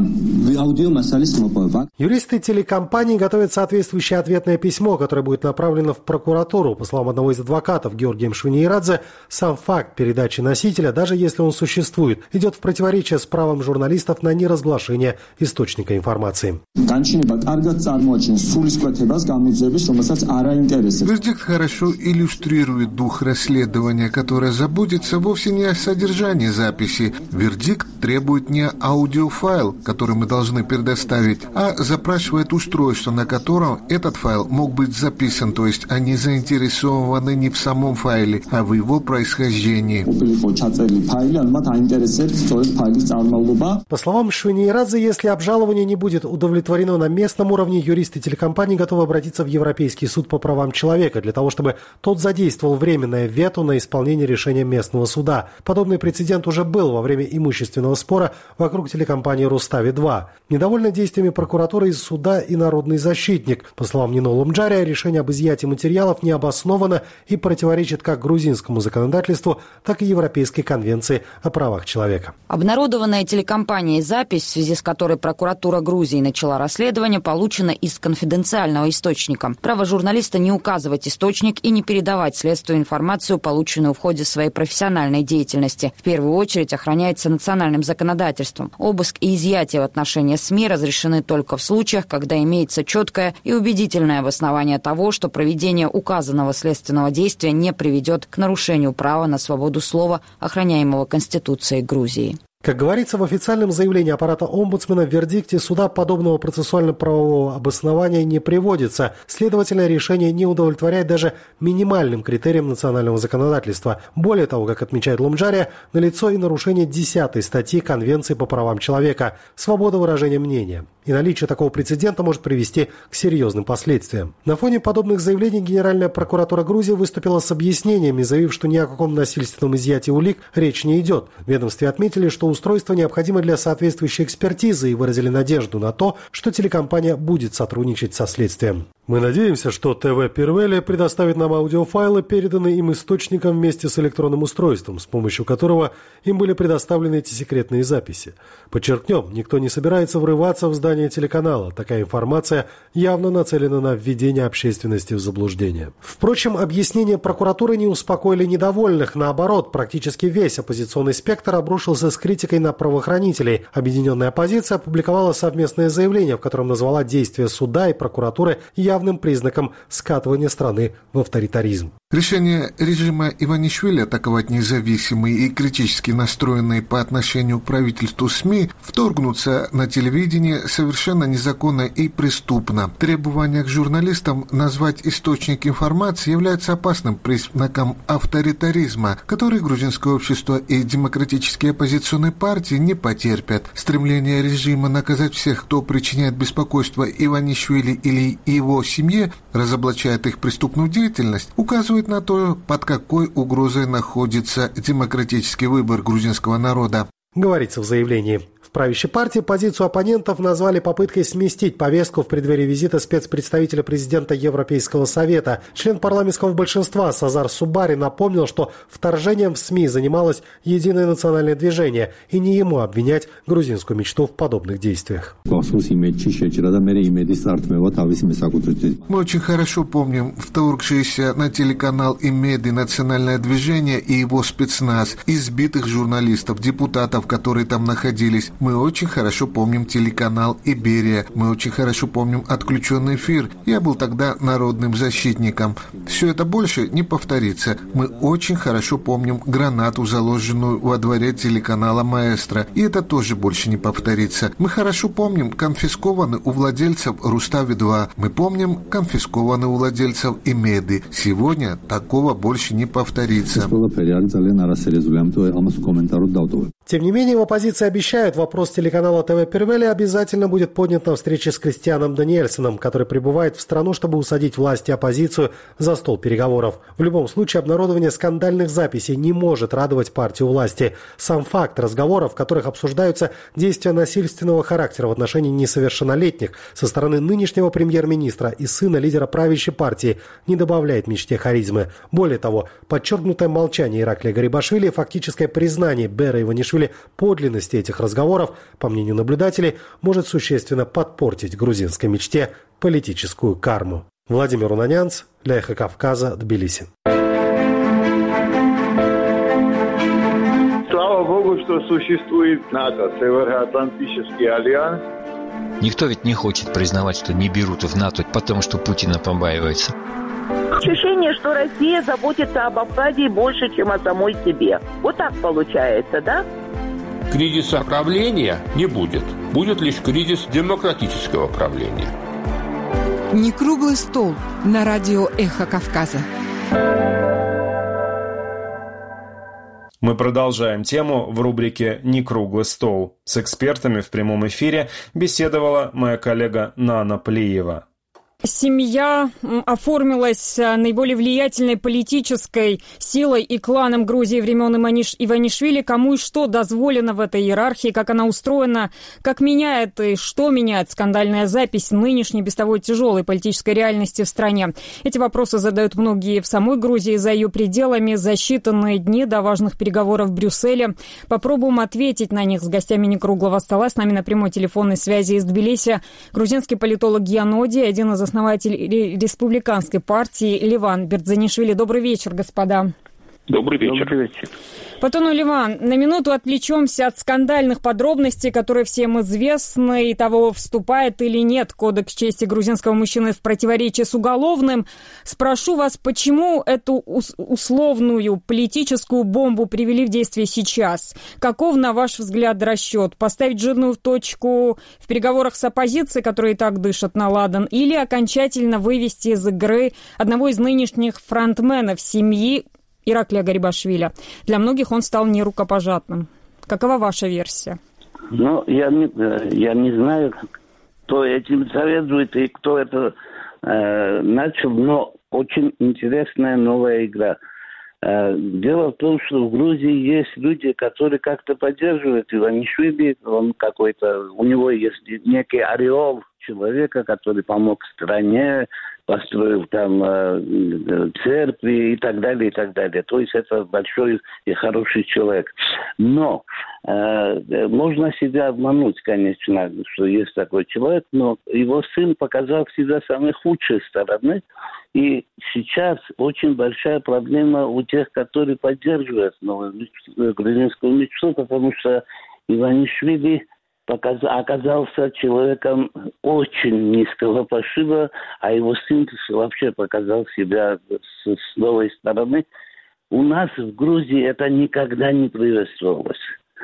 Юристы телекомпании готовят соответствующее ответное письмо, которое будет направлено в прокуратуру. По словам одного из адвокатов Георгия Мшвинеирадзе, сам факт передачи носителя, даже если он существует, идет в противоречие с правом журналистов на неразглашение источника информации. Вердикт хорошо иллюстрирует дух расследования, которое заботится вовсе не о содержании записи. Вердикт требует не аудиофайл, который мы должны предоставить, а запрашивает устройство, на котором этот файл мог быть записан, то есть они заинтересованы не в самом файле, а в его происхождении. По словам Мшвинеирадзе, если обжалование не будет удовлетворено на местном уровне, юристы телекомпании готовы обратиться в Европейский суд по правам человека для того, чтобы тот задействовал временное вето на исполнение решения местного суда. Подобный прецедент уже был во время имущественного спора вокруг телекомпании «Рустави-2». Недовольны действиями прокуратуры из суда и народный защитник. По словам Нино Лумджария, решение об изъятии материалов не обосновано и противоречит как грузинскому законодательству, так и Европейской конвенции о правах человека. Обнародованная телекомпанией запись, в связи с которой прокуратура Грузии начала расследование, получена из конфиденциального источника. Право журналиста не указывать источник и не передавать следствию информацию, полученную в ходе своей профессиональной деятельности, в первую очередь охраняется национальным законодательством. Обыск и изъятие в отношении СМИ разрешены только в случаях, когда имеется четкое и убедительное обоснование того, что проведение указанного следственного действия не приведет к нарушению права на свободу слова, охраняемого Конституцией Грузии. Как говорится в официальном заявлении аппарата омбудсмена, в вердикте суда подобного процессуально-правового обоснования не приводится. Следовательно, решение не удовлетворяет даже минимальным критериям национального законодательства. Более того, как отмечает Лумджария, налицо и нарушение 10-й статьи Конвенции по правам человека – свобода выражения мнения. И наличие такого прецедента может привести к серьезным последствиям. На фоне подобных заявлений Генеральная прокуратура Грузии выступила с объяснениями, заявив, что ни о каком насильственном изъятии улик речь не идет. В ведомстве отметили, что устройство необходимо для соответствующей экспертизы и выразили надежду на то, что телекомпания будет сотрудничать со следствием. Мы надеемся, что ТВ Пирвели предоставит нам аудиофайлы, переданные им источником вместе с электронным устройством, с помощью которого им были предоставлены эти секретные записи. Подчеркнем, никто не собирается врываться в здание телеканала. Такая информация явно нацелена на введение общественности в заблуждение. Впрочем, объяснения прокуратуры не успокоили недовольных. Наоборот, практически весь оппозиционный спектр обрушился с критикой на правоохранителей. Объединенная оппозиция опубликовала совместное заявление, в котором назвала действия суда и прокуратуры явным признаком скатывания страны в авторитаризм. Решение режима Иванишвили атаковать независимые и критически настроенные по отношению к правительству СМИ вторгнуться на телевидение совершенно незаконно и преступно. Требование к журналистам назвать источник информации является опасным признаком авторитаризма, который грузинское общество и демократические оппозиционные партии не потерпят. Стремление режима наказать всех, кто причиняет беспокойство Иванишвили или его семье, разоблачает их преступную деятельность, указывает на то, под какой угрозой находится демократический выбор грузинского народа. Говорится в заявлении. В правящей партии позицию оппонентов назвали попыткой сместить повестку в преддверии визита спецпредставителя президента Европейского совета. Член парламентского большинства Сазар Субари напомнил, что вторжением в СМИ занималось Единое национальное движение, и не ему обвинять грузинскую мечту в подобных действиях. Мы очень хорошо помним вторгшиеся на телеканал Имеди национальное движение и его спецназ, избитых журналистов, депутатов, журналистов, которые там находились. Мы очень хорошо помним телеканал «Иберия». Мы очень хорошо помним отключенный эфир. Я был тогда народным защитником. Все это больше не повторится. Мы очень хорошо помним гранату, заложенную во дворе телеканала «Маэстро». И это тоже больше не повторится. Мы хорошо помним конфискованный у владельцев Рустави-2. Мы помним конфискованный у владельцев Имеды. Сегодня такого больше не повторится. Тем не менее, в оппозиции обещают, вопрос телеканала ТВ Первели обязательно будет поднят на встрече с Кристианом Даниэльсоном, который прибывает в страну, чтобы усадить власть и оппозицию за стол переговоров. В любом случае, обнародование скандальных записей не может радовать партию власти. Сам факт разговоров, в которых обсуждаются действия насильственного характера в отношении несовершеннолетних со стороны нынешнего премьер-министра и сына лидера правящей партии, не добавляет мечте харизмы. Более того, подчеркнутое молчание Ираклия Гарибашвили и фактическое признание Бера Иванишвили подлинности этих разговоров, по мнению наблюдателей, может существенно подпортить грузинской мечте политическую карму. Владимир Унанянц, для Эхо Кавказа, Тбилиси. Слава Богу, что существует НАТО, Североатлантический альянс. Никто ведь не хочет признавать, что не берут в НАТО, потому что Путина побаивается. Ощущение, что Россия заботится об Абхазии больше, чем о самой себе. Вот так получается, да? Кризиса правления не будет. Будет лишь кризис демократического правления. Не круглый стол на радио «Эхо Кавказа». Мы продолжаем тему в рубрике «Не круглый стол». С экспертами в прямом эфире беседовала моя коллега Нана Плиева. Семья оформилась наиболее влиятельной политической силой и кланом Грузии времен Иванишвили. Кому и что дозволено в этой иерархии, как она устроена, как меняет и что меняет скандальная запись нынешней, без того тяжелой политической реальности в стране. Эти вопросы задают многие в самой Грузии, за ее пределами, за считанные дни до важных переговоров в Брюсселе. Попробуем ответить на них с гостями «Некруглого стола». С нами на прямой телефонной связи из Тбилиси грузинский политолог Яноди, один из основатель республиканской партии Ливан Бердзанишвили. Добрый вечер, господа. Добрый вечер. Добрый вечер. Потом, Ливан, на минуту отвлечемся от скандальных подробностей, которые всем известны, и того, вступает или нет Кодекс чести грузинского мужчины в противоречие с уголовным. Спрошу вас, почему эту условную политическую бомбу привели в действие сейчас? Каков, на ваш взгляд, расчет? Поставить жирную точку в переговорах с оппозицией, которые и так дышат на ладан, или окончательно вывести из игры одного из нынешних фронтменов семьи Ираклия Гарибашвили? Для многих он стал нерукопожатным. Какова ваша версия? Ну, я не знаю, кто этим советует и кто это начал, но очень интересная новая игра. Дело в том, что в Грузии есть люди, которые как-то поддерживают Иванишвили. Он какой-то, у него есть некий ореол человека, который помог стране, построил там церкви и так далее, и так далее. То есть это большой и хороший человек. Но можно себя обмануть, конечно, что есть такой человек, но его сын показал себя с самой худшей стороны. И сейчас очень большая проблема у тех, которые поддерживают новую грузинскую мечту, потому что Иванишвили оказался человеком очень низкого пошиба, а его сын вообще показал себя с новой стороны. У нас в Грузии это никогда не приветствовалось.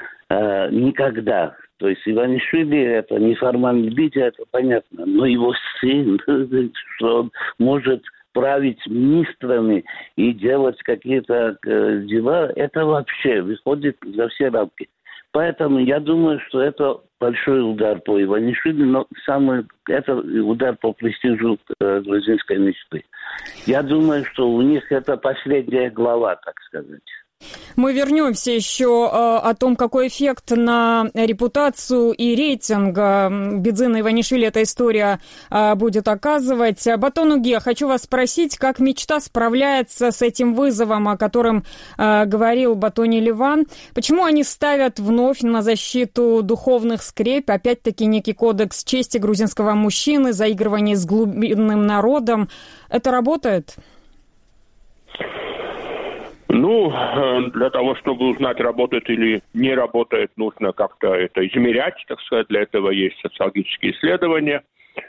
Никогда. То есть Иванишвили это неформальный лидер, это понятно. Но его сын, что он может править министрами и делать какие-то дела, это вообще выходит за все рамки. Поэтому я думаю, что это большой удар по Иванишвили, но это удар по престижу грузинской мечты. Я думаю, что у них это последняя глава, так сказать. Мы вернемся еще о том, какой эффект на репутацию и рейтинг Бедзина Иванишвили эта история будет оказывать. Батон Уге, хочу вас спросить, как мечта справляется с этим вызовом, о котором говорил Батони Ливан. Почему они ставят вновь на защиту духовных скрепь, опять-таки некий кодекс чести грузинского мужчины, заигрывание с глубинным народом? Это работает? Для того, чтобы узнать, работает или не работает, нужно как-то это измерять, так сказать. Для этого есть социологические исследования.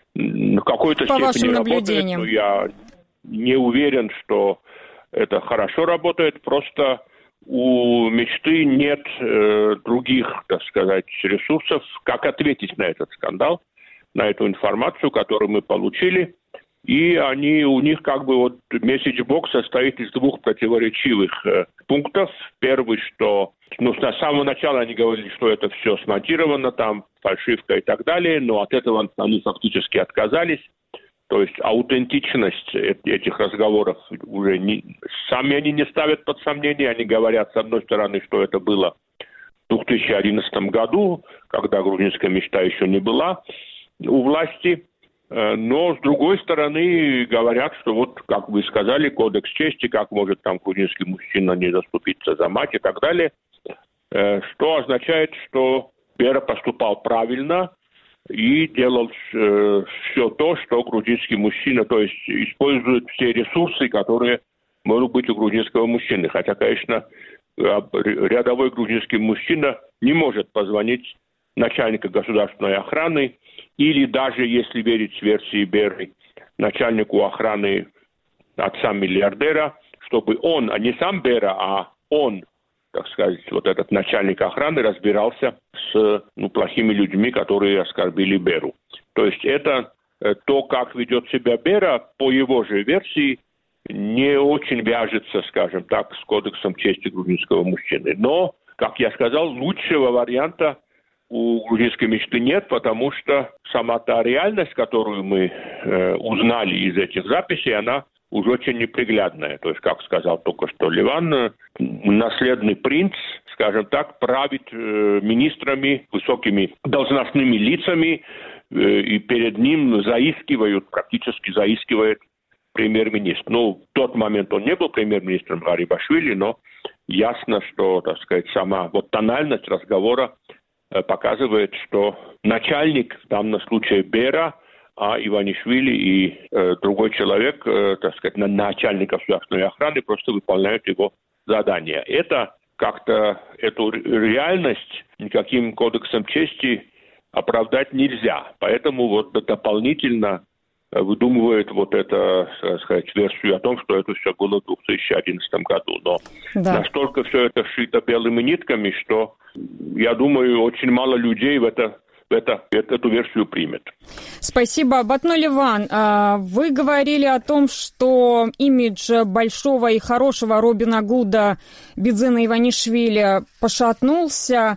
В какой-то степени работает, но я не уверен, что это хорошо работает. Просто у мечты нет других, так сказать, ресурсов, как ответить на этот скандал, на эту информацию, которую мы получили. И у них как бы вот месседж-бокс состоит из двух противоречивых пунктов. Первый, что с самого начала они говорили, что это все смонтировано, там фальшивка и так далее, но от этого они фактически отказались. То есть аутентичность этих разговоров уже сами они не ставят под сомнение. Они говорят, с одной стороны, что это было в 2011 году, когда грузинская мечта еще не была у власти. Но, с другой стороны, говорят, что вот, как вы сказали, кодекс чести, как может там грузинский мужчина не заступиться за мать и так далее, что означает, что Бера поступал правильно и делал все то, что грузинский мужчина, то есть использует все ресурсы, которые могут быть у грузинского мужчины. Хотя, конечно, рядовой грузинский мужчина не может позвонить начальнику государственной охраны или даже, если верить версии Беры, начальнику охраны отца миллиардера, чтобы он, а не сам Бера, а он, так сказать, вот этот начальник охраны разбирался с плохими людьми, которые оскорбили Беру. То есть это то, как ведет себя Бера, по его же версии, не очень вяжется, скажем так, с кодексом чести грузинского мужчины. Но, как я сказал, лучшего варианта у грузинской мечты нет, потому что сама та реальность, которую мы узнали из этих записей, она уже очень неприглядная. То есть, как сказал только что Ливан, наследный принц, скажем так, правит министрами, высокими должностными лицами, и перед ним практически заискивает премьер-министр. В тот момент он не был премьер-министром Гарибашвили, но ясно, что, так сказать, сама тональность разговора показывает, что начальник, в данном случае Бера, а Иванишвили и другой человек, так сказать, начальник государственной охраны, просто выполняют его задания. Это как-то эту реальность никаким кодексом чести оправдать нельзя. Поэтому дополнительно выдумывает эту, так сказать, версию о том, что это все было в 2011 году. Но настолько все это шито белыми нитками, что, я думаю, очень мало людей эту версию примет. Спасибо. Батно Ливан, вы говорили о том, что имидж большого и хорошего Робина Гуда Бидзина Иванишвили пошатнулся.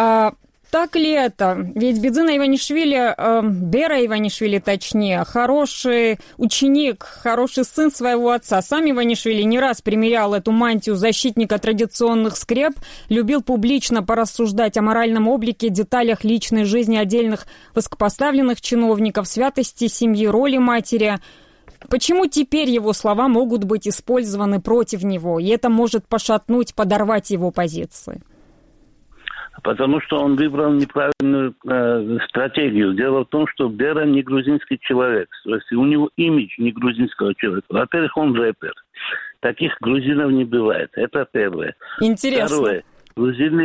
Так ли это? Ведь Бидзина Иванишвили, Бера Иванишвили точнее, хороший ученик, хороший сын своего отца. Сам Иванишвили не раз примерял эту мантию защитника традиционных скреп, любил публично порассуждать о моральном облике, деталях личной жизни отдельных высокопоставленных чиновников, святости семьи, роли матери. Почему теперь его слова могут быть использованы против него, и это может пошатнуть, подорвать его позиции? Потому что он выбрал неправильную стратегию. Дело в том, что Бера не грузинский человек. То есть у него имидж не грузинского человека. Во-первых, он рэпер. Таких грузинов не бывает. Это первое. Интересно. Второе. Грузины,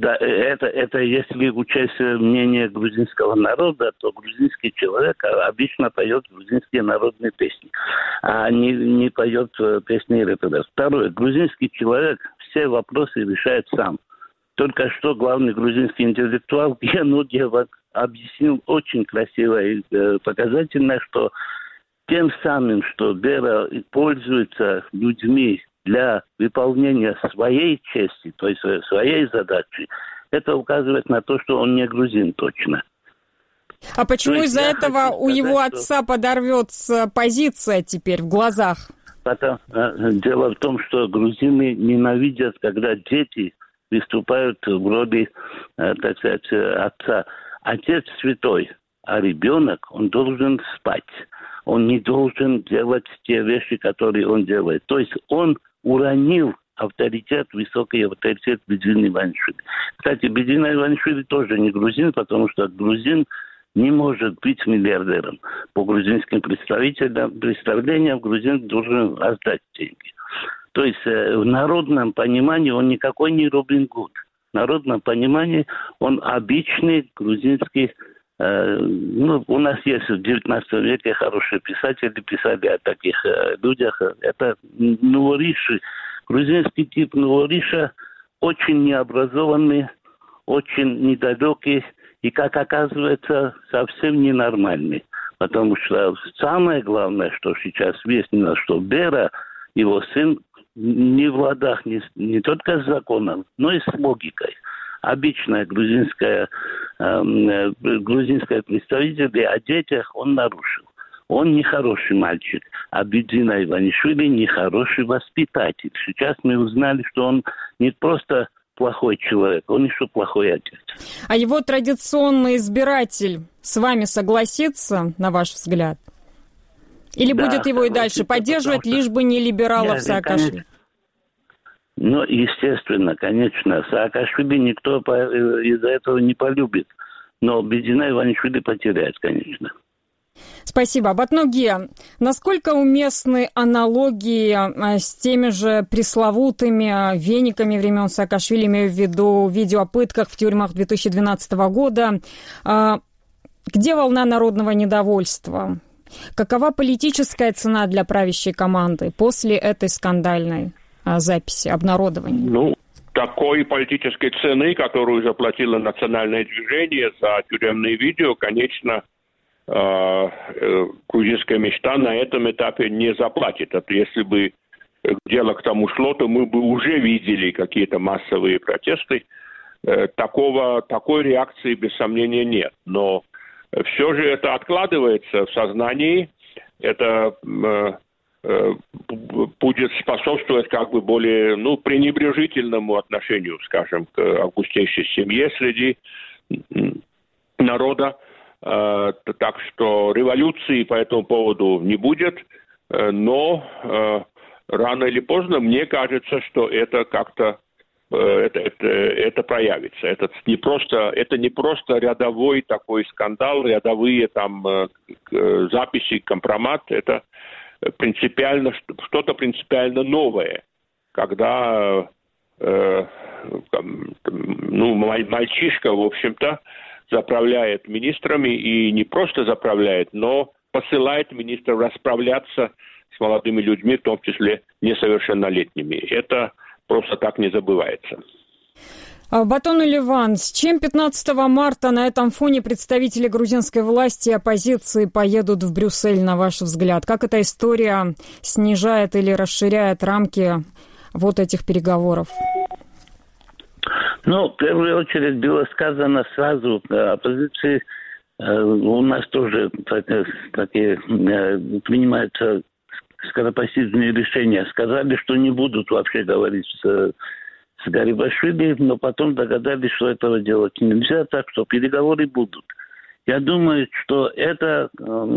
это если учесть мнение грузинского народа, то грузинский человек обычно поет грузинские народные песни, а не поет песни рэперов. Второе. Грузинский человек все вопросы решает сам. Только что главный грузинский интеллектуал Янудьев объяснил очень красиво и показательно, что тем самым, что Бера пользуется людьми для выполнения своей чести, то есть своей задачи, это указывает на то, что он не грузин точно. А почему из-за этого у его отца подорвется позиция теперь в глазах? Дело в том, что грузины ненавидят, когда дети выступают в роли, так сказать, отца. Отец святой, а ребенок, он должен спать. Он не должен делать те вещи, которые он делает. То есть он уронил высокий авторитет Бидзины Иванишвили. Кстати, Бидзина Иванишвили тоже не грузин, потому что грузин не может быть миллиардером. По грузинским представлениям грузин должен раздать деньги. То есть в народном понимании он никакой не Робин Гуд. В народном понимании он обычный грузинский. У нас есть в 19 веке хорошие писатели, писали о таких людях. Это новориши. Грузинский тип новориша очень необразованный, очень недалекий и, как оказывается, совсем ненормальный. Потому что самое главное, что сейчас выяснено, что Бера, его сын, не в ладах не только с законом, но и с логикой. Обычное грузинское представитель о детях он нарушил. Он нехороший мальчик. А Бидзина Иванишвили нехороший воспитатель. Сейчас мы узнали, что он не просто плохой человек, он еще плохой отец. А его традиционный избиратель с вами согласится, на ваш взгляд? Или будет его и дальше поддерживать, лишь бы не либералов Саакашвили? Ну, естественно, конечно. Саакашвили никто из-за этого не полюбит. Но Бидзина Иванишвили потеряет, конечно. Спасибо. Батнуге, насколько уместны аналогии с теми же пресловутыми вениками времен Саакашвили, имею в виду видео о пытках в тюрьмах 2012 года? Где волна народного недовольства? Какова политическая цена для правящей команды после этой скандальной записи, обнародования? Ну, такой политической цены, которую заплатило национальное движение за тюремные видео, конечно, грузинская мечта на этом этапе не заплатит. Это если бы дело к тому шло, то мы бы уже видели какие-то массовые протесты. Такой реакции, без сомнения, нет. Но все же это откладывается в сознании. Это будет способствовать как бы более пренебрежительному отношению, скажем, к августейшей семье среди народа. Так что революции по этому поводу не будет, но рано или поздно мне кажется, что это как-то это проявится. Это не просто рядовой такой скандал, рядовые там записи, компромат. Это что-то принципиально новое, когда мальчишка, в общем-то, заправляет министрами и не просто заправляет, но посылает министров расправляться с молодыми людьми, в том числе несовершеннолетними. Это просто так не забывается. Батон Ливан, с чем 15 марта на этом фоне представители грузинской власти и оппозиции поедут в Брюссель, на ваш взгляд? Как эта история снижает или расширяет рамки вот этих переговоров? Ну, в первую очередь было сказано сразу оппозиции. У нас тоже такие принимаются скоропостижные решения. Сказали, что не будут вообще говорить с Гарибашвили, но потом догадались, что этого делать нельзя, так что переговоры будут. Я думаю, что это,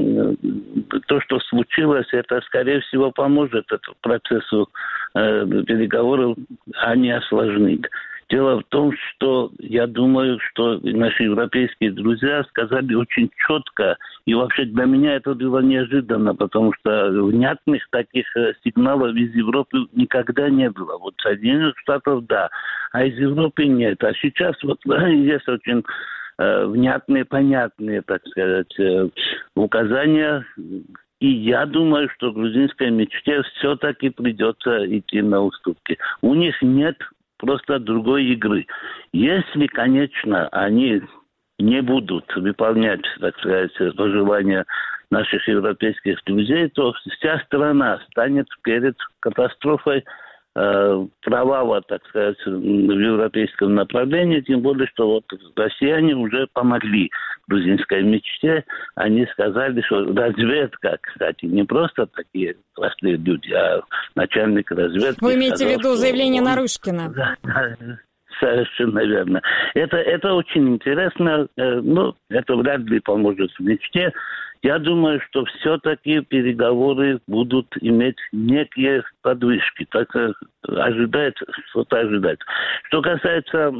то, что случилось, это, скорее всего, поможет этому процессу переговоров, а не осложнит. Дело в том, что я думаю, что наши европейские друзья сказали очень четко, и вообще для меня это было неожиданно, потому что внятных таких сигналов из Европы никогда не было. Вот Соединенных Штатов, да, а из Европы нет. А сейчас вот есть очень внятные, понятные, так сказать, указания. И я думаю, что грузинской мечте все-таки придется идти на уступки. У них нет просто другой игры. Если, конечно, они не будут выполнять, так сказать, пожелания наших европейских друзей, то вся страна станет перед катастрофой провала, так сказать, в европейском направлении, тем более, что вот россияне уже помогли грузинской мечте. Они сказали, что разведка, кстати, не просто такие простые люди, а начальник разведки. Вы имеете в виду заявление Нарышкина? Да, совершенно верно. Это очень интересно, но это вряд ли поможет в мечте. Я думаю, что все-таки переговоры будут иметь некие подвижки. Так ожидается, что-то ожидается. Что касается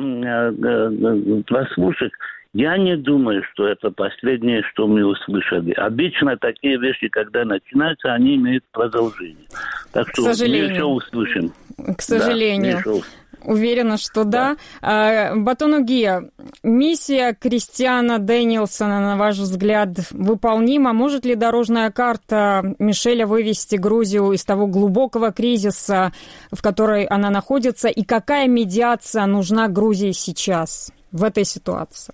прослушек, я не думаю, что это последнее, что мы услышали. Обычно такие вещи, когда начинаются, они имеют продолжение. Так что мы все услышим. К сожалению. Да, уверена, что да. Батону Гия, миссия Кристиана Дэниелсона, на ваш взгляд, выполнима? Может ли дорожная карта Мишеля вывести Грузию из того глубокого кризиса, в которой она находится? И какая медиация нужна Грузии сейчас, в этой ситуации?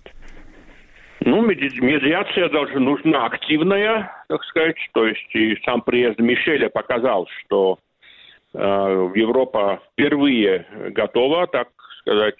Медиация нужна активная, так сказать. То есть и сам приезд Мишеля показал, что Европа впервые готова, так сказать,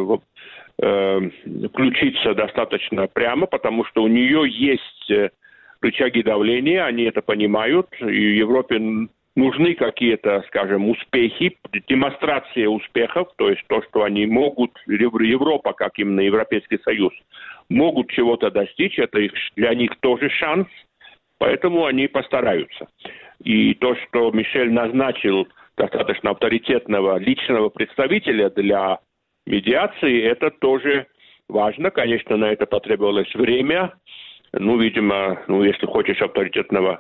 включиться достаточно прямо, потому что у нее есть рычаги давления, они это понимают, и Европе нужны какие-то, скажем, успехи, демонстрация успехов, то есть то, что они могут, Европа, как именно Европейский Союз, могут чего-то достичь, это для них тоже шанс, поэтому они постараются. И то, что Мишель назначил достаточно авторитетного личного представителя для медиации, это тоже важно. Конечно, на это потребовалось время. Видимо, если хочешь авторитетную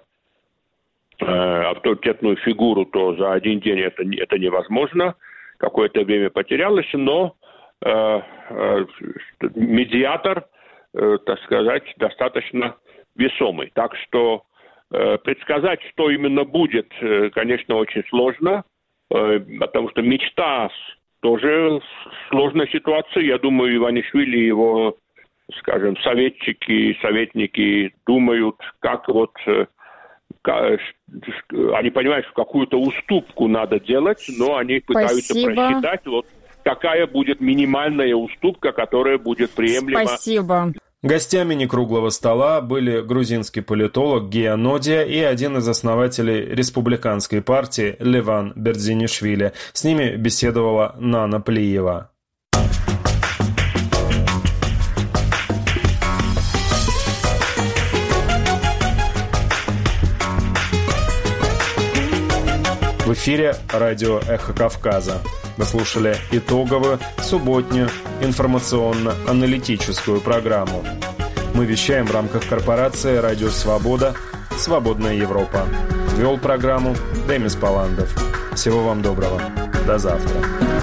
фигуру, то за один день это невозможно. Какое-то время потерялось, но медиатор, так сказать, достаточно весомый. Так что предсказать, что именно будет, конечно, очень сложно, потому что мечта тоже сложная ситуация. Я думаю, Иванишвили и его, скажем, советники думают, как они понимают, что какую-то уступку надо делать, но они пытаются просчитать, какая будет минимальная уступка, которая будет приемлема. Спасибо. Гостями некруглого стола были грузинский политолог Гия Нодия и один из основателей республиканской партии Леван Бердзинишвили. С ними беседовала Нана Плиева. В эфире радио «Эхо Кавказа». Вы слушали итоговую субботнюю информационно-аналитическую программу. Мы вещаем в рамках корпорации «Радио Свобода. Свободная Европа». Вел программу Демис Паландов. Всего вам доброго. До завтра.